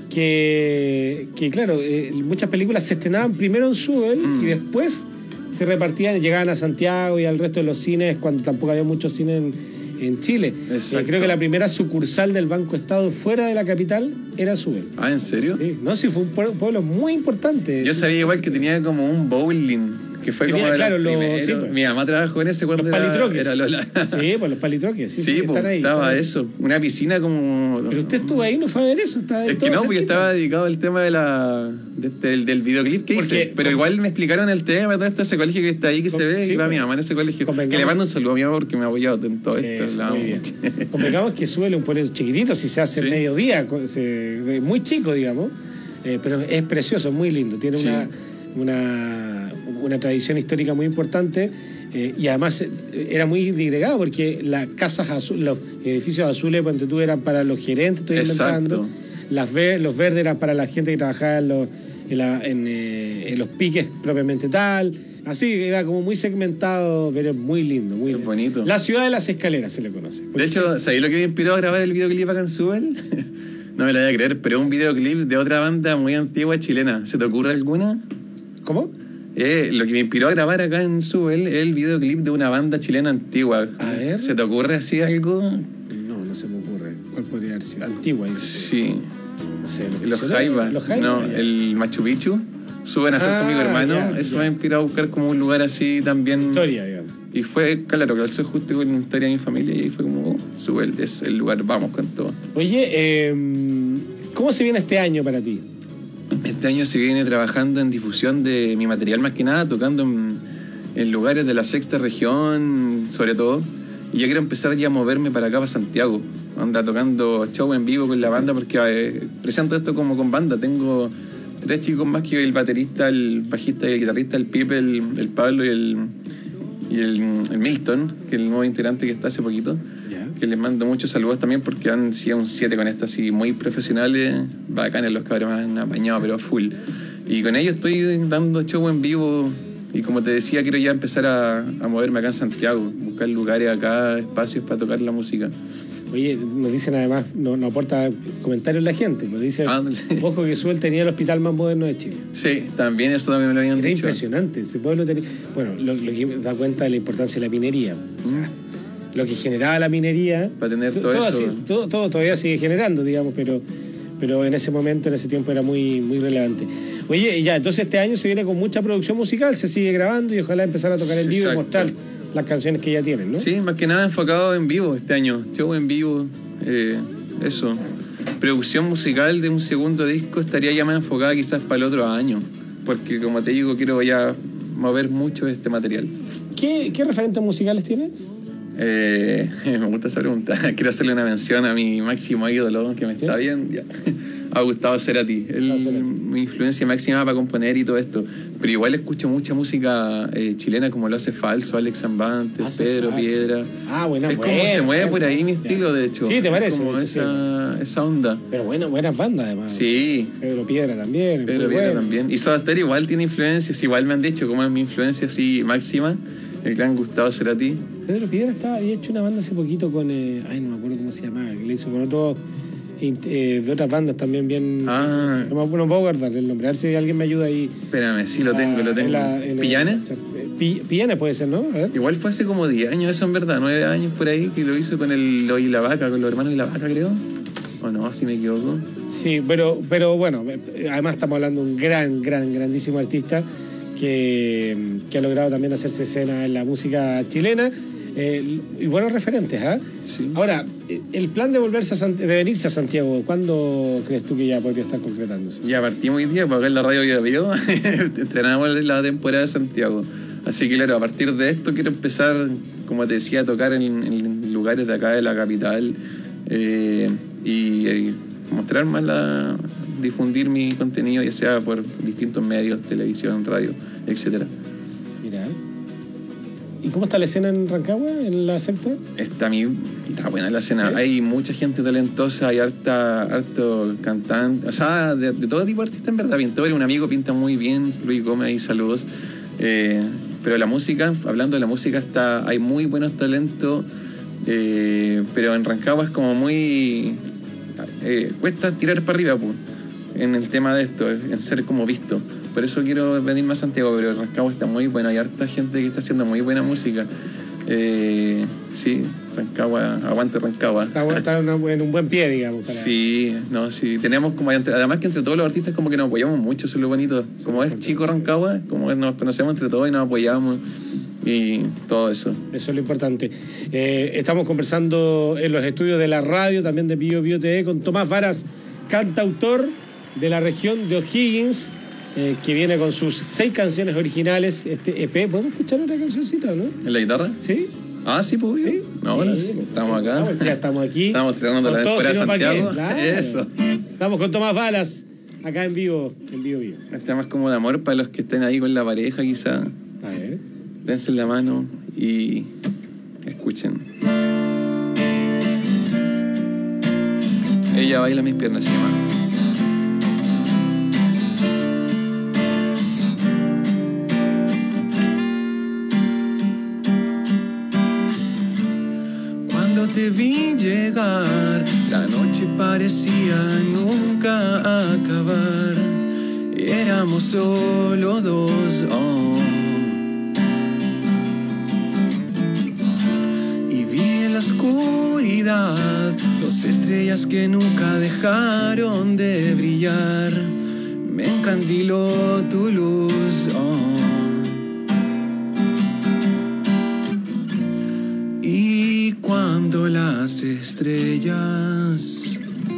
T: que, que claro, eh, muchas películas se estrenaban primero en Súbel mm. y después se repartían, llegaban a Santiago y al resto de los cines cuando tampoco había muchos cines en, en Chile. Eh, creo que la primera sucursal del Banco Estado fuera de la capital era Súbel.
C: Ah, ¿en serio?
T: Sí, no, sí, fue un pueblo muy importante.
C: Yo sabía igual que tenía como un bowling. Que fue tenía, como
T: claro, lo, sí,
C: mi mamá trabajó en ese cuando
T: los palitroques.
C: Era, era Lola.
T: Sí, pues los palitroques. Sí,
C: sí,
T: sí
C: pues,
T: están ahí,
C: estaba
T: están
C: eso. Una piscina como...
T: Pero usted estuvo ahí, no fue a ver eso. Estaba
C: es que no, porque estaba dedicado al tema de la de este, del, del videoclip que porque, hice. Pero igual me explicaron el tema, todo esto, ese colegio que está ahí, que se ve, sí, y va pues, mi mamá en ese colegio. Que le mando un saludo a mi mamá porque me ha apoyado en todo esto.
T: Eso, muy bien. Convengamos que Súbel un pueblo chiquitito, si se hace sí. mediodía, se, muy chico, digamos, eh, pero es precioso, muy lindo. Tiene sí. una... una una tradición histórica muy importante eh, y además eh, era muy disgregado porque las casas azules, los edificios azules cuando tú eran para los gerentes, estoy inventando, las ver, los verdes eran para la gente que trabajaba en los, en, la, en, eh, en los piques propiamente tal, así era como muy segmentado, pero muy lindo, muy lindo.
C: Bonito.
T: La ciudad de las escaleras se le conoce.
C: De hecho, ¿sabéis lo que me inspiró a grabar el videoclip acá en Súbel? No me lo voy a creer, pero es un videoclip de otra banda muy antigua chilena. ¿Se te ocurre alguna?
T: ¿Cómo?
C: Eh, lo que me inspiró a grabar acá en Súbel es el videoclip de una banda chilena antigua.
T: A ver.
C: ¿Se te ocurre así algo?
T: No, no se me ocurre. ¿Cuál podría haber sido? Antigua.
C: Sí.
T: No sé,
C: los Jaivas.
T: Los Jaivas.
C: No, ya. El Machu Picchu. Suben a hacer
T: ah,
C: conmigo, hermano.
T: Ya,
C: Eso
T: ya.
C: me inspiró a buscar como un lugar así también.
T: Historia, digamos.
C: Y fue, claro, que calzó justo con una historia de mi familia y ahí fue como, oh, Súbel es el lugar, vamos con todo.
T: Oye, eh, ¿cómo se viene este año para ti?
C: Este año se viene trabajando en difusión de mi material, más que nada, tocando en, en lugares de la sexta región, sobre todo. Y yo quiero empezar ya a moverme para acá, para Santiago. Anda tocando show en vivo con la banda, porque eh, presento esto como con banda. Tengo tres chicos más que el baterista, el bajista y el guitarrista, el Pipe, el, el Pablo y el, y el, el Milton, que es el nuevo integrante que está hace poquito. Que les mando muchos saludos también porque han sido un siete con esto, así muy profesionales, bacanes los cabros, me han apañado pero full. Y con ellos estoy dando show en vivo y como te decía, quiero ya empezar a, a moverme acá en Santiago, buscar lugares acá, espacios para tocar la música.
T: Oye, nos dicen además, no, no aporta comentarios la gente, nos dicen, ojo que Súbel tenía el hospital más moderno de Chile.
C: Sí, también eso también me lo habían
T: Era
C: dicho.
T: Impresionante, ese pueblo tenía... Bueno, lo, lo que da cuenta de la importancia de la minería, o sea, mm. lo que generaba la minería
C: para tener todo,
T: todo,
C: eso
T: así, todo, todo todavía sigue generando, digamos, pero pero en ese momento, en ese tiempo era muy muy relevante. Oye, y ya, entonces este año se viene con mucha producción musical, se sigue grabando y ojalá empezar a tocar en vivo. Exacto. Y mostrar las canciones que ya tienen, ¿no?
C: Sí, más que nada enfocado en vivo este año, show en vivo, eh, eso. Producción musical de un segundo disco estaría ya más enfocada quizás para el otro año, porque como te digo, quiero ya mover mucho este material.
T: ¿Qué, qué referentes musicales tienes?
C: Eh, me gusta esa pregunta. Quiero hacerle una mención a mi máximo ídolo que me está viendo. Ya. A Gustavo Cerati. Él, mi influencia máxima para componer y todo esto. Pero igual escucho mucha música eh, chilena, como lo hace Falso, Alex Zambante,
T: Hace
C: Pedro
T: Falso.
C: Piedra.
T: Ah, buena,
C: Es como
T: buena,
C: se mueve
T: buena.
C: por ahí mi estilo, de hecho.
T: Sí, ¿te parece?
C: Es como
T: De hecho,
C: esa, esa onda.
T: Pero bueno, buenas bandas además.
C: Sí.
T: Pedro Piedra también.
C: Pedro
T: muy
C: Piedra
T: bueno.
C: también. Y Soda Stereo igual tiene influencias, igual me han dicho cómo es mi influencia así máxima. El gran Gustavo Cerati.
T: Pedro Piedra estaba, había hecho una banda hace poquito con. Eh, ay, no me acuerdo cómo se llamaba. Que le hizo con otros. Eh, de otras bandas también bien.
C: Ah.
T: No, me- no puedo guardar el nombre. A ver si alguien me ayuda ahí.
C: Espérame, sí lo tengo, lo tengo.
T: En la- en el-
C: ¿Pillane?
T: Pi- Pillane puede ser, ¿no? A ver.
C: Igual fue hace como diez años, eso en verdad, nueve años por ahí, que lo hizo con el lo y la vaca, con los hermanos y la vaca, creo. O no, si me equivoco.
T: Sí, pero, pero bueno, eh, además estamos hablando de un gran, gran, grandísimo artista que, que ha logrado también hacerse escena en la música chilena. Eh, y buenos referentes, ¿ah? Ahora, eh, el plan de volverse a Sant- de venirse a Santiago, ¿cuándo crees tú que ya podría estar concretándose?
C: Ya partimos hoy día, porque acá en la radio Bio Bio entrenamos la temporada de Santiago. Así que claro, a partir de esto quiero empezar, como te decía, a tocar en, en lugares de acá de la capital eh, y, y mostrar más la, difundir mi contenido, ya sea por distintos medios, televisión, radio, etcétera.
T: Mira. ¿Y cómo está la escena en Rancagua, en la secta?
C: Está, mi, está buena la escena. Hay mucha gente talentosa, hay harta, harto cantante, o sea, de, de todo tipo de artistas en verdad. Pintores, un amigo pinta muy bien, Luis Gómez, ahí saludos. Eh, pero la música, hablando de la música, está, hay muy buenos talentos, eh, pero en Rancagua es como muy... Eh, cuesta tirar para arriba, pues, en el tema de esto, en ser como visto. Por eso quiero venirme a Santiago, pero Rancagua está muy bueno, hay harta gente que está haciendo muy buena música. Eh, sí, Rancagua, aguante Rancagua.
T: Está, está en una- en un buen pie, digamos. Para...
C: Sí, no, sí, tenemos como, además que entre todos los artistas como que nos apoyamos mucho, eso es lo bonito. Como es chico Rancagua, como que nos conocemos entre todos y nos apoyamos y todo eso.
T: Eso es lo importante. Eh, estamos conversando en los estudios de la radio, también de Bio Bio T V, con Tomás Varas, cantautor de la región de O'Higgins, eh, que viene con sus seis canciones originales, este E P. ¿Podemos escuchar otra cancioncita, no?
C: ¿En la guitarra?
T: Sí.
C: Ah, sí, pues.
T: Sí.
C: No,
T: Sí,
C: bueno,
T: pues,
C: estamos acá.
T: vamos, ya estamos aquí.
C: Estamos estrenando
T: Con
C: la
T: todo,
C: temporada de
T: si no, ¿pa' qué?
C: Santiago.
T: Claro.
C: Eso.
T: Estamos con Tomás Varas, acá en vivo, en Bio Bio.
C: Este más como de amor para los que estén ahí con la pareja, quizá.
T: A ver.
C: Dense la mano y escuchen. Ella baila mis piernas encima. Cuando te vi llegar, la noche parecía nunca acabar. Éramos solo dos, oh. Y vi en la oscuridad dos estrellas que nunca dejaron de brillar. Me encandiló tu luz, oh. Y cuando las estrellas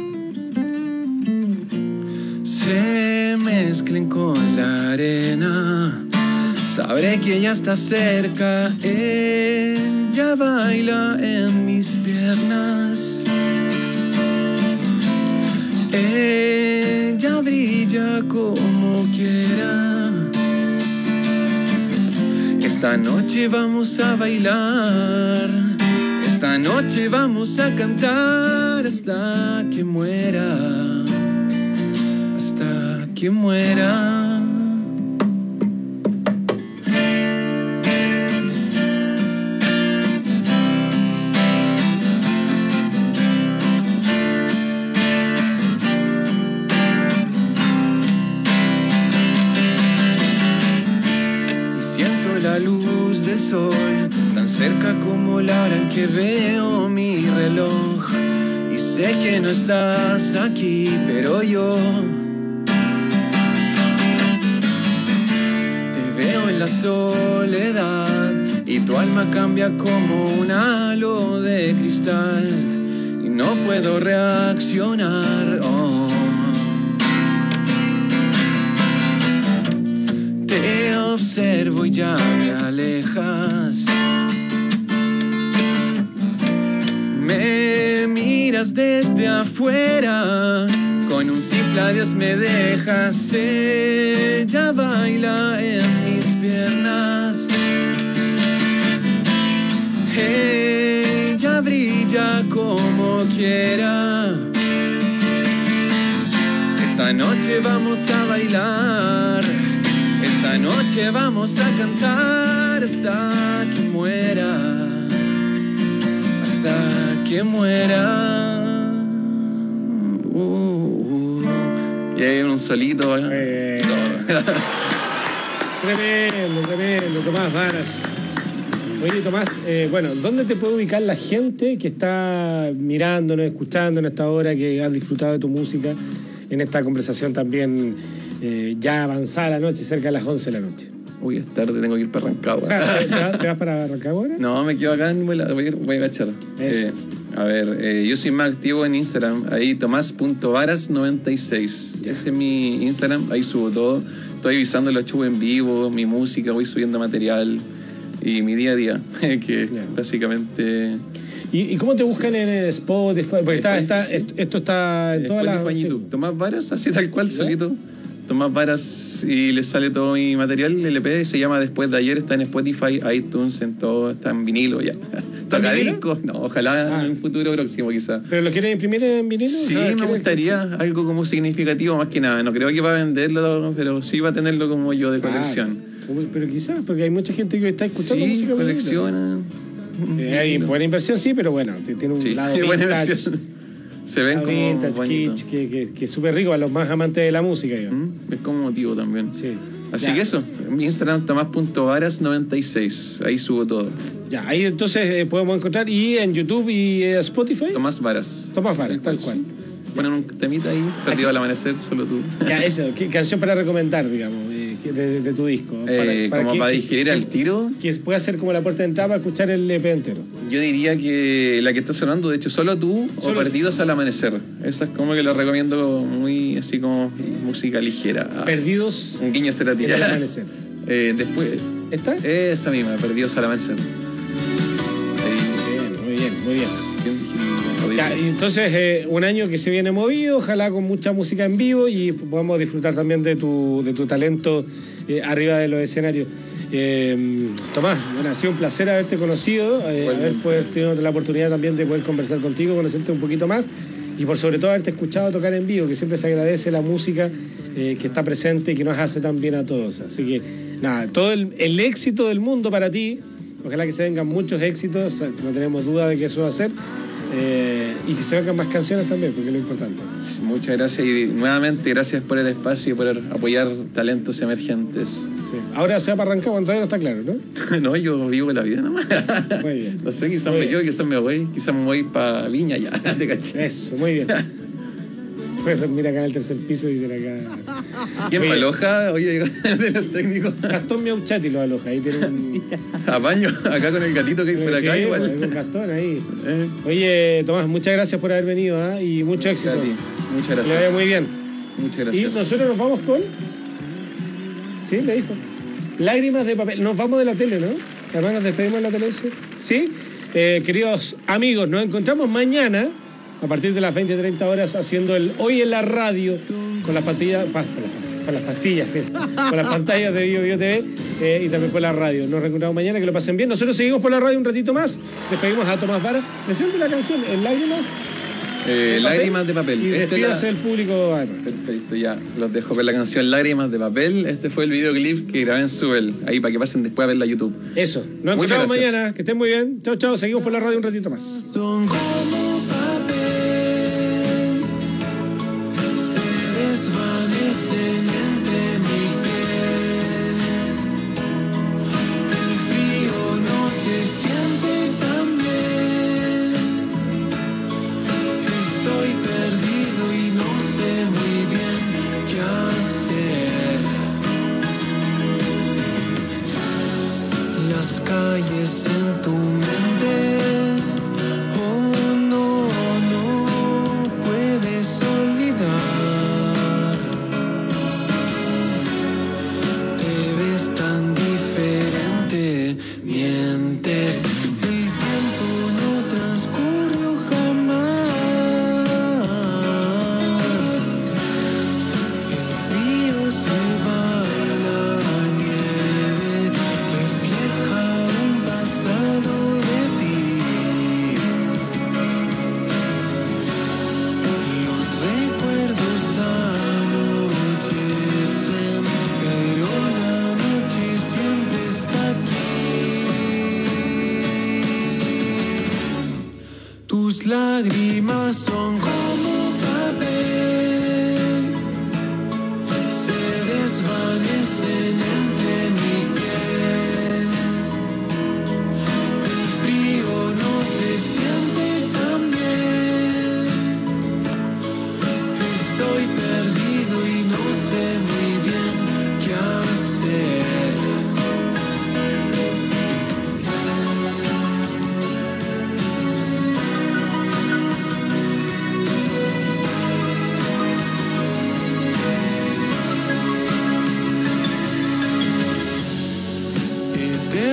C: se mezclen con la arena, sabré que ella está cerca. Ella baila en mis piernas. Ella brilla como quiera. Esta noche vamos a bailar. Esta noche vamos a cantar hasta que muera. Hasta que muera. Y siento la luz del sol tan cerca como la hora en que veo mi reloj. Y sé que no estás aquí, pero yo te veo en la soledad y tu alma cambia como un halo de cristal y no puedo reaccionar. Oh. Te observo y ya me alejas. afuera, con un simple adiós me dejas. Ella baila en mis piernas. Ella brilla como quiera. Esta noche vamos a bailar. Esta noche vamos a cantar hasta que muera. Hasta que muera. Uh, uh. Y hay un solito.
T: Eh. Tremendo, tremendo, Tomás Varas. Oye, Tomás, eh, bueno, ¿dónde te puede ubicar la gente que está mirándonos, escuchando en esta hora, que has disfrutado de tu música, en esta conversación también eh, ya avanzada la noche, cerca de las once de la noche?
C: Uy, es tarde, tengo que ir para Rancagua.
T: ¿Te vas, ¿Te vas para Rancagua ahora?
C: No, me quedo acá, voy a, voy a agachar. Eh, a ver, eh, yo soy más activo en Instagram, ahí tomás punto varas noventa y seis. Ese es mi Instagram, ahí subo todo. Estoy avisando los shows en vivo, mi música, voy subiendo material. Y mi día a día, que yeah. básicamente...
T: ¿Y, ¿Y cómo te buscan en Spotify? Porque está, está, sí. esto está en todas las...
C: Sí. Tomás Varas, así tal cual, ¿yeah? solito. Tomás Varas y le sale todo mi material, el L P, se llama Después de Ayer, está en Spotify, iTunes, en todo, está en vinilo ya. ¿Toca discos? No, ojalá ah. en un futuro próximo quizás.
T: ¿Pero lo quieres imprimir en vinilo?
C: Sí, me gustaría algo como significativo más que nada. No creo que va a venderlo, pero sí va a tenerlo como yo de colección.
T: Ah. Pero quizás, porque hay mucha gente que está escuchando
C: sí,
T: música.
C: Colecciona.
T: Eh, hay buena inversión, sí, pero bueno, tiene un
C: sí,
T: lado
C: vintage. Se ven como
T: vintage, kitsch, que, que, que es súper rico a los más amantes de la música.
C: Mm, es como motivo también.
T: Sí.
C: Así
T: ya.
C: que eso, mi Instagram tomás punto varas noventa y seis, ahí subo todo.
T: Ya, ahí entonces eh, podemos encontrar, y en YouTube y eh, Spotify.
C: Tomás Varas.
T: Tomás Varas, tal cual. Sí.
C: Ponen un temita ahí, Perdido al Amanecer, solo tú.
T: Ya, eso, ¿qué canción para recomendar, digamos, eh, de, de tu disco?
C: Para, eh, para como que, para digerir que, al tiro.
T: Que pueda ser como la puerta de entrada para escuchar el E P entero.
C: Yo diría que la que está sonando, de hecho, Solo tú solo o Perdidos al Amanecer. Esa es como que la recomiendo muy así como música ligera.
T: Perdidos.
C: Un guiño será
T: al Amanecer.
C: Eh, después.
T: ¿Esta?
C: Esa misma, Perdidos al Amanecer.
T: Ahí. Muy bien, muy bien, muy bien. Ya, entonces, eh, un año que se viene movido, ojalá con mucha música en vivo y podamos disfrutar también de tu, de tu talento eh, arriba de los escenarios. Eh, Tomás, bueno, ha sido un placer haberte conocido, eh, bueno. haber pues, tenido la oportunidad también de poder conversar contigo, conocerte un poquito más y por sobre todo haberte escuchado tocar en vivo, que siempre se agradece la música eh, que está presente y que nos hace tan bien a todos. Así que, nada, todo el, el éxito del mundo para ti, ojalá que se vengan muchos éxitos, no tenemos duda de que eso va a ser. Eh, y que se vengan más canciones también, porque es lo importante.
C: Muchas gracias y nuevamente gracias por el espacio y por apoyar talentos emergentes.
T: Sí. Ahora se va para arrancar cuando todavía no está claro, ¿no?
C: No, yo vivo la vida nomás.
T: Muy bien.
C: No sé, quizás me quedo, quizás me voy, quizás me voy para Viña ya, te caché.
T: Eso, muy bien. Pues mira acá en el tercer piso, dicen acá.
C: ¿Quién me aloja? Oye, de los técnicos.
T: Gastón Miauchati lo aloja, ahí tiene un...
C: Apaño, acá con el gatito que hay por acá
T: sí,
C: igual.
T: Con Gastón ahí. Eh. Oye, Tomás, muchas gracias por haber venido, ¿eh? Y mucho éxito.
C: Muchas gracias.
T: Le vaya muy bien.
C: Muchas gracias.
T: Y nosotros nos vamos con... Sí, le dijo. Lágrimas de papel. Nos vamos de la tele, ¿no? Además nos despedimos de la tele. Sí. Eh, queridos amigos, nos encontramos mañana a partir de las veinte treinta horas haciendo el Hoy en la Radio con las pastillas, pa, con las pastillas, con las pantallas de Bio Bio T V eh, y también por la radio. Nos reencontramos mañana, que lo pasen bien. Nosotros seguimos por la radio un ratito más. Despedimos a Tomás Varas. Presente la canción, en Lágrimas.
C: Eh, de lágrimas de papel.
T: Y
C: este
T: despídase del público. Además.
C: Perfecto, ya. Los dejo con la canción Lágrimas de papel. Este fue el videoclip que grabé en Subel. Ahí para que pasen después a verla a YouTube.
T: Eso. Nos encontramos mañana. Que estén muy bien. Chao, chao. Seguimos por la radio un ratito más.
X: Son como papel. Desvanecen entre mi piel. El frío no se siente tan bien. Estoy perdido y no sé muy bien qué hacer. Las calles en tu mente. Oh no, no puedes olvidar. Tan diferente, mientes. El tiempo no transcurrió jamás.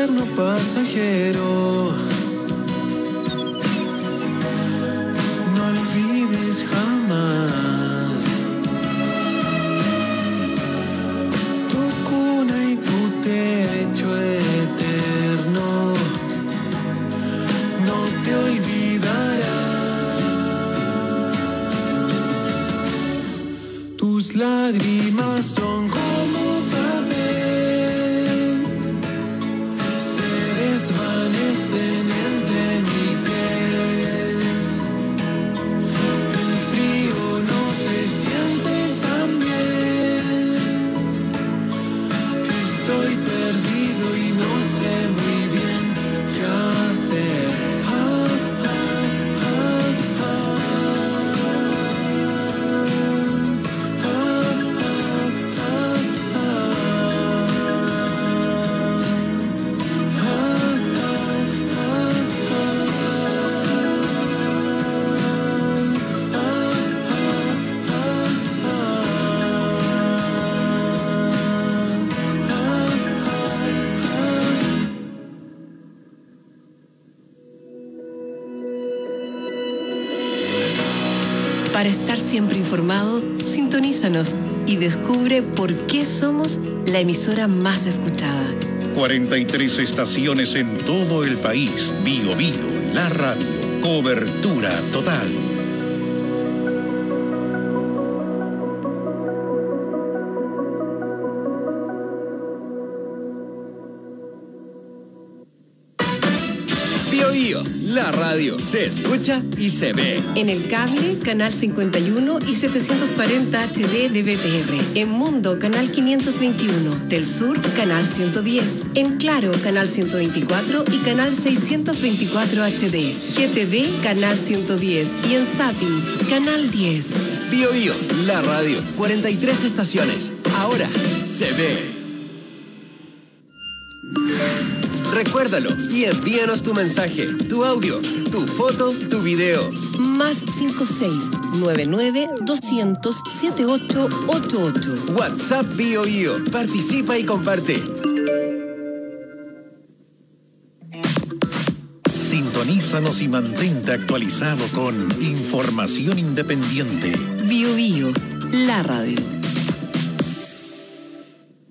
X: eterno pasajero. No olvides jamás tu cuna y tu techo eterno. No te olvidará. Tus lágrimas son como papel, se desvanecen entre mi piel. El frío no se siente tan bien. Estoy perdido y no sé muy bien qué hacer. Ah, ah, ah, ah.
A: Para estar siempre informado, sintonízanos y descubre por qué somos la emisora más escuchada.
K: cuarenta y tres estaciones en todo el país. Bio Bio, la radio. Cobertura total.
W: Bio Bio, la radio. Se escucha y se ve.
A: En el cable, canal cincuenta y uno y setecientos cuarenta H D de B T R. En Mundo, canal quinientos veintiuno. Del Sur, canal ciento diez. En Claro, canal ciento veinticuatro y canal seiscientos veinticuatro H D. G T V, canal ciento diez. Y en Zapping, canal diez.
W: Bio Bio, la radio. cuarenta y tres estaciones. Ahora se ve. Recuérdalo y envíanos tu mensaje, tu audio, tu foto, tu video.
A: Más cinco seis nueve nueve dos cero cero siete ocho ocho ocho.
W: WhatsApp Bio Bio. Participa y comparte.
K: Sintonízanos y mantente actualizado con información independiente.
A: Bio Bio, la radio.